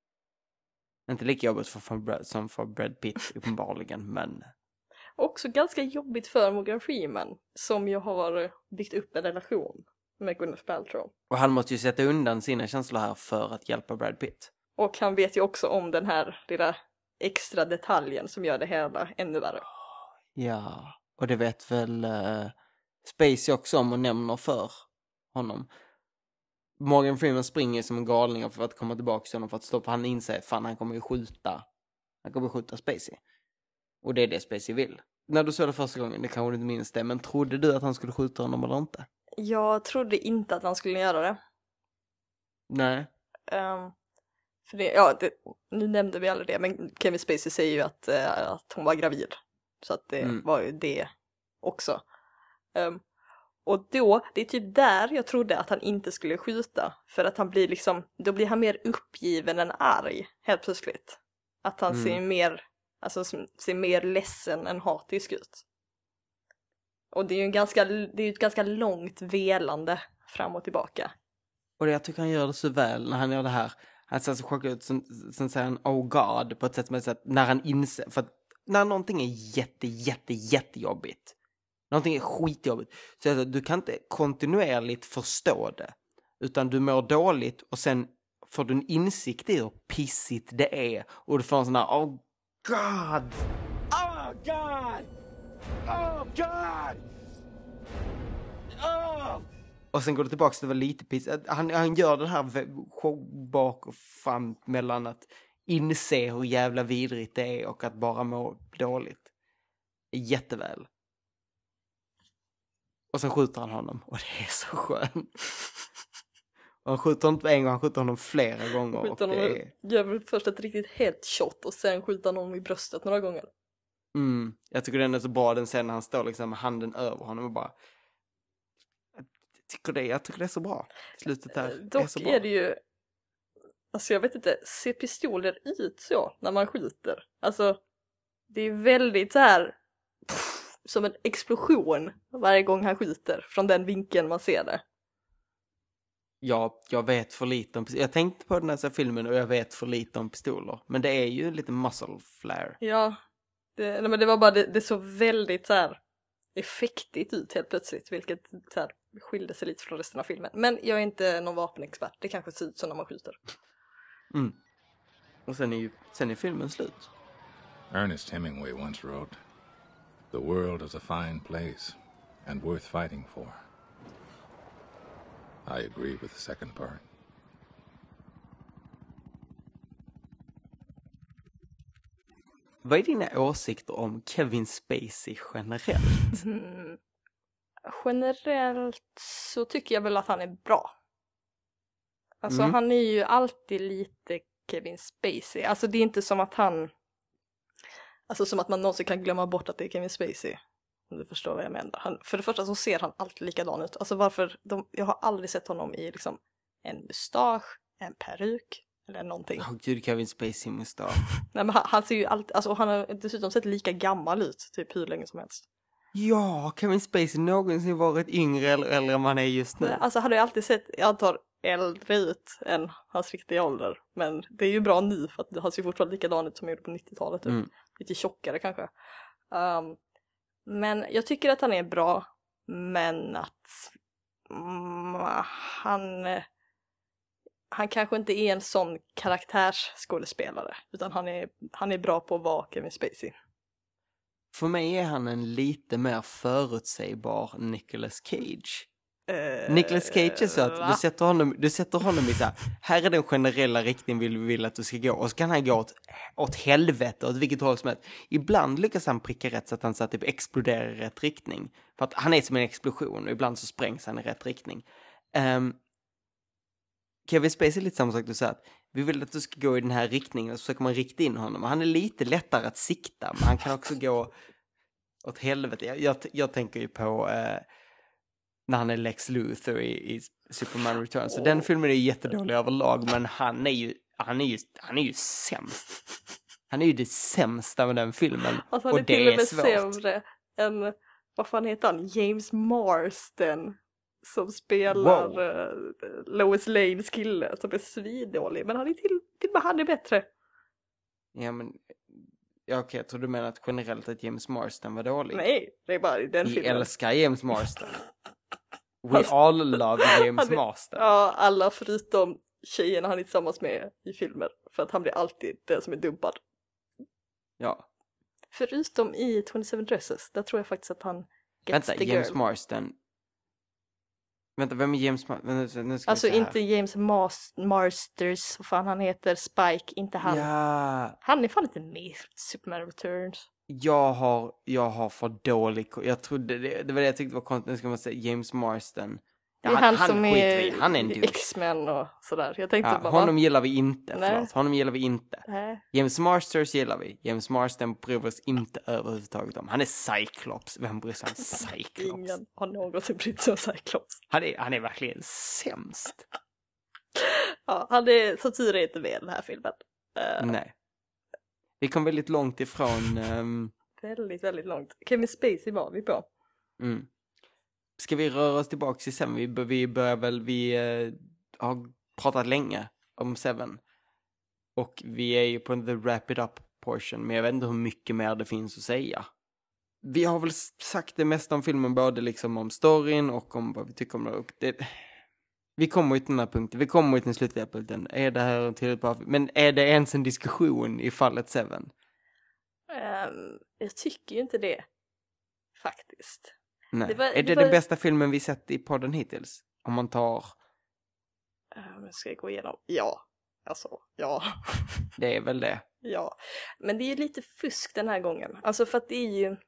Inte lika jobbigt för, för, som för Brad Pitt uppenbarligen, men... Också ganska jobbigt för Morgan Freeman, som ju har byggt upp en relation med Gwyneth Paltrow. Och han måste ju sätta undan sina känslor här för att hjälpa Brad Pitt. Och han vet ju också om den här lilla extra detaljen som gör det hela ännu värre. Ja, och det vet väl uh, Spacey också om och nämner för honom. Morgan Freeman springer som en galning för att komma tillbaka till honom för att stoppa. Han inser, fan han kommer ju skjuta. Han kommer skjuta Spacey. Och det är det Spacey vill. När du såg det första gången, det kanske du inte minns det, men trodde du att han skulle skjuta honom eller inte? Jag trodde inte att han skulle göra det. Nej. Um, för det, ja, det, nu nämnde vi aldrig det, men Kevin Spacey säger ju att, uh, att hon var gravid. Så att det mm. var ju det också. Um, och då, det är typ där jag trodde att han inte skulle skjuta. För att han blir liksom, då blir han mer uppgiven än arg, helt plötsligt. Att han mm. ser mer, alltså ser mer ledsen än hatisk ut. Och det är ju en ganska, det är ett ganska långt velande fram och tillbaka. Och jag tycker han gör det så väl när han gör det här. Han ser så chockad ut, sen, sen säger han oh god på ett sätt som är så att när han inser, för att när någonting är jätte, jätte, jättejobbigt. Någonting är skitjobbigt. Så att du kan inte kontinuerligt förstå det. Utan du mår dåligt och sen får du en insikt i hur pissigt det är. Och du får en sån här oh god. Oh god. Oh god. Oh. Och sen går det tillbaka till det var lite piss. Han, han gör det här bak och fram mellan att inse hur jävla vidrigt det är och att bara må dåligt. Jätteväl. Och sen skjuter han honom. Och det är så skönt. Och han skjuter inte en gång, han skjuter honom flera gånger. Skjuter honom, och det är... gör väl först ett riktigt headshot och sen skjuter han honom i bröstet några gånger. Mm, jag tycker den är så bra den sen när han står liksom med handen över honom och bara... Jag tycker det, jag tycker det är så bra. Slutet där Dock är så bra. är det ju... Alltså jag vet inte, ser pistoler ut så när man skjuter? Alltså, det är väldigt så här... Pff, som en explosion varje gång han skjuter från den vinkeln man ser det. Ja, jag vet för lite om pistoler. Jag tänkte på den här filmen och jag vet för lite om pistoler. Men det är ju lite muscle flare. Ja, det, nej, men det var bara, det, det så väldigt så här effektigt ut helt plötsligt. Vilket så här skilde sig lite från resten av filmen. Men jag är inte någon vapenexpert. Det kanske ser ut som när man skjuter. Mm. Och sen är ju sen är filmen slut. Ernest Hemingway once wrote, "The world is a fine place and worth fighting for." I agree with the second part. Vad är dina åsikter om Kevin Spacey generellt? Mm. generellt så tycker jag väl att han är bra. Alltså Mm. han är ju alltid lite Kevin Spacey. Alltså det är inte som att han... Alltså som att man någonsin kan glömma bort att det är Kevin Spacey. Om du förstår vad jag menar. Han, för det första så ser han alltid likadan ut. Alltså varför... De, jag har aldrig sett honom i liksom en mustasch, en peruk eller någonting. Åh gud, Kevin Spacey mustasch. Nej men han, han ser ju alltid... Alltså han har dessutom sett lika gammal ut typ hur länge som helst. Ja, Kevin Spacey någonsin varit yngre eller äldre än man är just nu. Alltså han har ju alltid sett, jag tar äldre ut än hans riktiga ålder. Men det är ju bra nu för att han ser fortfarande likadan ut som han gjorde på nittiotalet. Typ. Mm. Lite tjockare kanske. Um, men jag tycker att han är bra. Men att mm, han, han kanske inte är en sån karaktärsskådespelare. Utan han är, han är bra på att vara Kevin Spacey. För mig är han en lite mer förutsägbar Nicolas Cage. Uh, Nicolas Cage är så att va? du sätter honom, du sätter honom i så här, här är den generella riktningen vi vill att du ska gå. Och så kan han gå åt, åt helvete, åt vilket håll som helst. Ibland lyckas han pricka rätt så att han så att typ exploderar i rätt riktning. För att han är som en explosion och ibland så sprängs han i rätt riktning. Um, Kevin Spacey är lite samma sak du säger att vi vill att du ska gå i den här riktningen och så försöker man rikta in honom. Och han är lite lättare att sikta, men han kan också gå åt helvete. Jag, jag, jag tänker ju på uh, när han är Lex Luthor i, i Superman Returns. Så oh. Den filmen är jättedålig överlag, men han är ju han är ju, han är ju sämst. Han är ju det sämsta med den filmen. Alltså, och är det är svårt. Sämre än, vad fan heter han? James Marsden. Som spelar wow. uh, Lois Lanes kille som är svidålig. Men han är till, till och han är bättre. Ja men ja, okej, okay, jag tror du menar att generellt att James Marsden var dålig. Nej, det är bara i den Vi filmen. Vi älskar James Marsden. We all love James är, Marsden. Ja, alla förutom tjejerna han är tillsammans med i filmer. För att han blir alltid den som är dumpad. Ja. Förutom i tjugosju Dresses. Där tror jag faktiskt att han gets Vänta, the James girl. Marsden. Vänta, vem är James Marsden? Alltså inte James Mas- Marsters, vad fan han heter, Spike, inte han. Ja. Han är fan inte med i Superman Returns. Jag har, jag har för dålig... Jag trodde, det, det var det jag tyckte var konstigt, nu ska man säga James Marsden. Det är han, han, han som är han är en X-Men och sådär. Jag tänkte ja, bara... Honom gillar vi inte, Nej. förlåt. Honom gillar vi inte. Nej. James Marsters gillar vi. James Marsden bryr oss inte överhuvudtaget om. Han är Cyclops. Vem bryr sig om Cyclops? Ingen har någonsin brytt sig om Cyclops. Han är, han är verkligen sämst. Ja, han är så tur är inte med i den här filmen. Uh, Nej. Vi kom väldigt långt ifrån... Um... Väldigt, väldigt långt. Kevin Spacey var vi på. Mm. Ska vi röra oss tillbaka till Seven? Vi, vi börjar väl, vi uh, har pratat länge om Seven. Och vi är ju på the wrap it up portion. Men jag vet inte hur mycket mer det finns att säga. Vi har väl sagt det mesta om filmen. Både liksom om storyn och om vad vi tycker om det. Och det vi kommer ju till den här punkten. Vi kommer ju till den slutliga punkten. Är det här tillräckligt bra? Men är det ens en diskussion i fallet Seven? Um, jag tycker ju inte det. Faktiskt. Nej. Det var, är det det var... den bästa filmen vi sett i podden hittills? Om man tar... Um, ska jag gå igenom? Ja. Alltså, ja. Det är väl det. Ja. Men det är ju lite fusk den här gången. Alltså för att det är ju...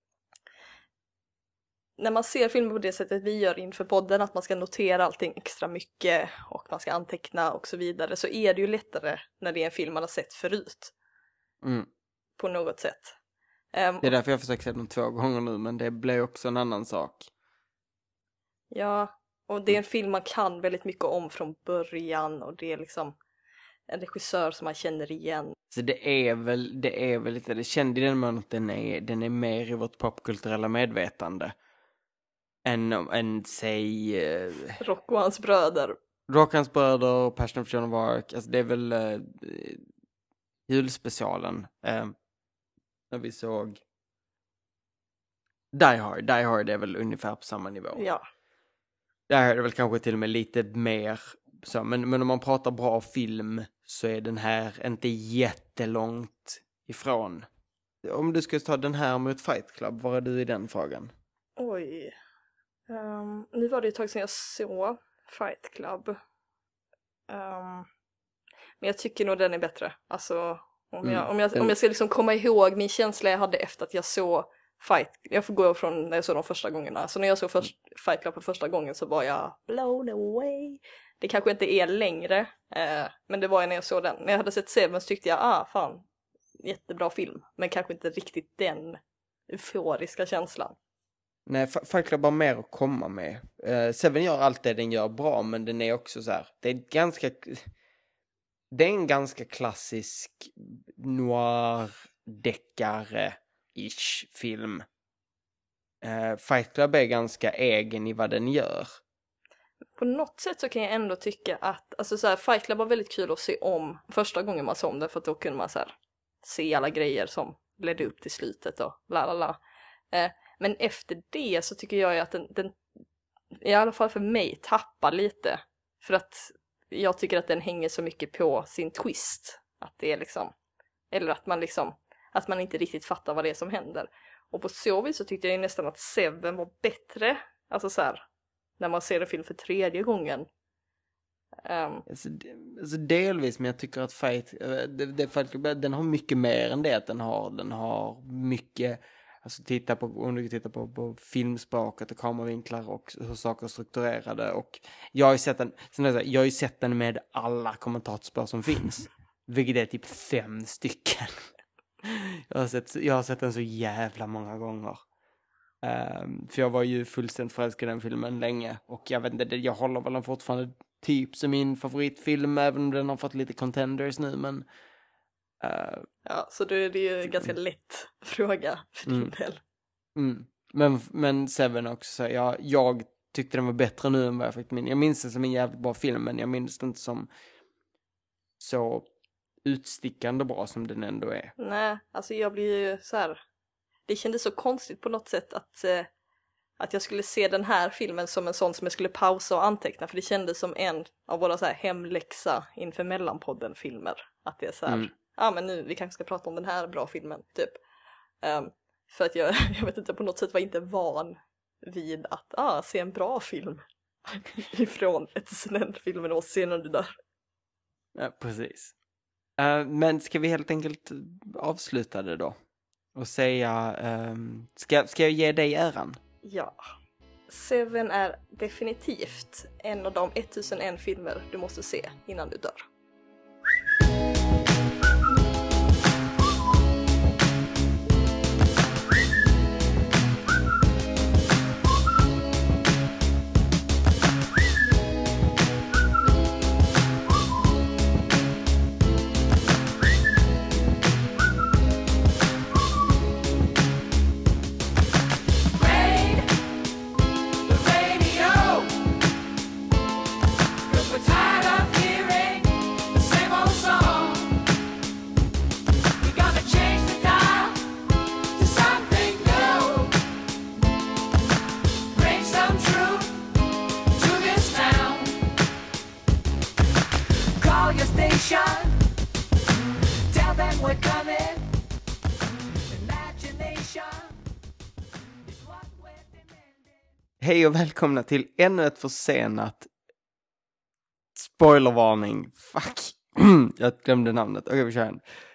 När man ser filmer på det sättet vi gör inför podden, att man ska notera allting extra mycket och man ska anteckna och så vidare, så är det ju lättare när det är en film man har sett förut. Mm. På något sätt. Um, det är därför jag försöker se dem två gånger nu, men det blir också en annan sak. Ja, och det är en film man kan väldigt mycket om från början och det är liksom en regissör som man känner igen. Så det är väl, det är väl lite, det kände i den mån att den är, den är mer i vårt popkulturella medvetande. Än, än säg... Uh, Rock och hans bröder. Rock och hans bröder och Passion of Joan of Arc. Alltså det är väl uh, julspecialen. Uh, när vi såg Die Hard. Die Hard är väl ungefär på samma nivå. Ja. Die Hard är väl kanske till och med lite mer så. Men, men om man pratar bra film så är den här inte jättelångt ifrån. Om du ska ta den här mot Fight Club, var är du i den frågan? Oj. Um, nu var det ett tag sedan jag såg Fight Club. Um, men jag tycker nog den är bättre. Alltså, om jag, mm. om jag, om jag ska liksom komma ihåg min känsla jag hade efter att jag såg Fight, jag får gå från när jag såg de första gångerna. Så när jag såg först, Fight Club för första gången så var jag blown away. Det kanske inte är längre, eh, men det var ju när jag såg den. När jag hade sett Seven så tyckte jag, ah fan, jättebra film. Men kanske inte riktigt den euforiska känslan. Nej, Fight Club har mer att komma med. Uh, Seven gör allt det den gör bra, men den är också så här, det är ganska, det är en ganska klassisk noir-deckare-ish film. Uh, Fight Club är ganska egen i vad den gör. På något sätt så kan jag ändå tycka att, alltså så här, Fight Club var väldigt kul att se om första gången man såg om det, för att då kunde man så här, se alla grejer som ledde upp till slutet och la la la. Uh, Men efter det så tycker jag ju att den, den, i alla fall för mig, tappar lite. För att jag tycker att den hänger så mycket på sin twist. Att det är liksom, eller att man liksom, att man inte riktigt fattar vad det är som händer. Och på så vis så tyckte jag ju nästan att Seven var bättre. Alltså så här, när man ser en film för tredje gången. Um, alltså, alltså delvis, men jag tycker att Fight, det, det, den har mycket mer än det att den har. Den har mycket... Alltså titta på, om du tittar på, på filmspråket och kameravinklar och hur saker är strukturerade. Och jag har ju sett den, jag har ju sett den med alla kommentatorspår som finns. Vilket är typ fem stycken. Jag har sett, jag har sett den så jävla många gånger. Um, för jag var ju fullständigt förälskad i den filmen länge. Och jag vet inte, jag håller väl den fortfarande typ som min favoritfilm. Även om den har fått lite contenders nu, men... Uh, ja, så då är det ju en ganska lätt fråga för din mm, del. Mm. Men, men Seven också, jag, jag tyckte den var bättre nu än vad jag fick min. Jag minns det som en jävligt bra film, men jag minns det inte som så utstickande bra som den ändå är. Nej, alltså jag blir ju så här, det kändes så konstigt på något sätt att, eh, att jag skulle se den här filmen som en sån som jag skulle pausa och anteckna, för det kändes som en av våra så här hemläxa inför mellanpodden-filmer. Att det är så här, mm. ja men nu, vi kanske ska prata om den här bra filmen, typ. Um, för att jag, jag vet inte, på något sätt var inte van vid att ah, se en bra film ifrån ett studentfilmen och se när du där. Ja, precis. Uh, men ska vi helt enkelt avsluta det då? Och säga, um, ska, ska jag ge dig äran? Ja. Seven är definitivt en av de tusen ett filmer du måste se innan du dör. Hej och välkomna till ännu ett försenat spoilervarning. Fuck. Jag glömde namnet. Okej, vi kör en.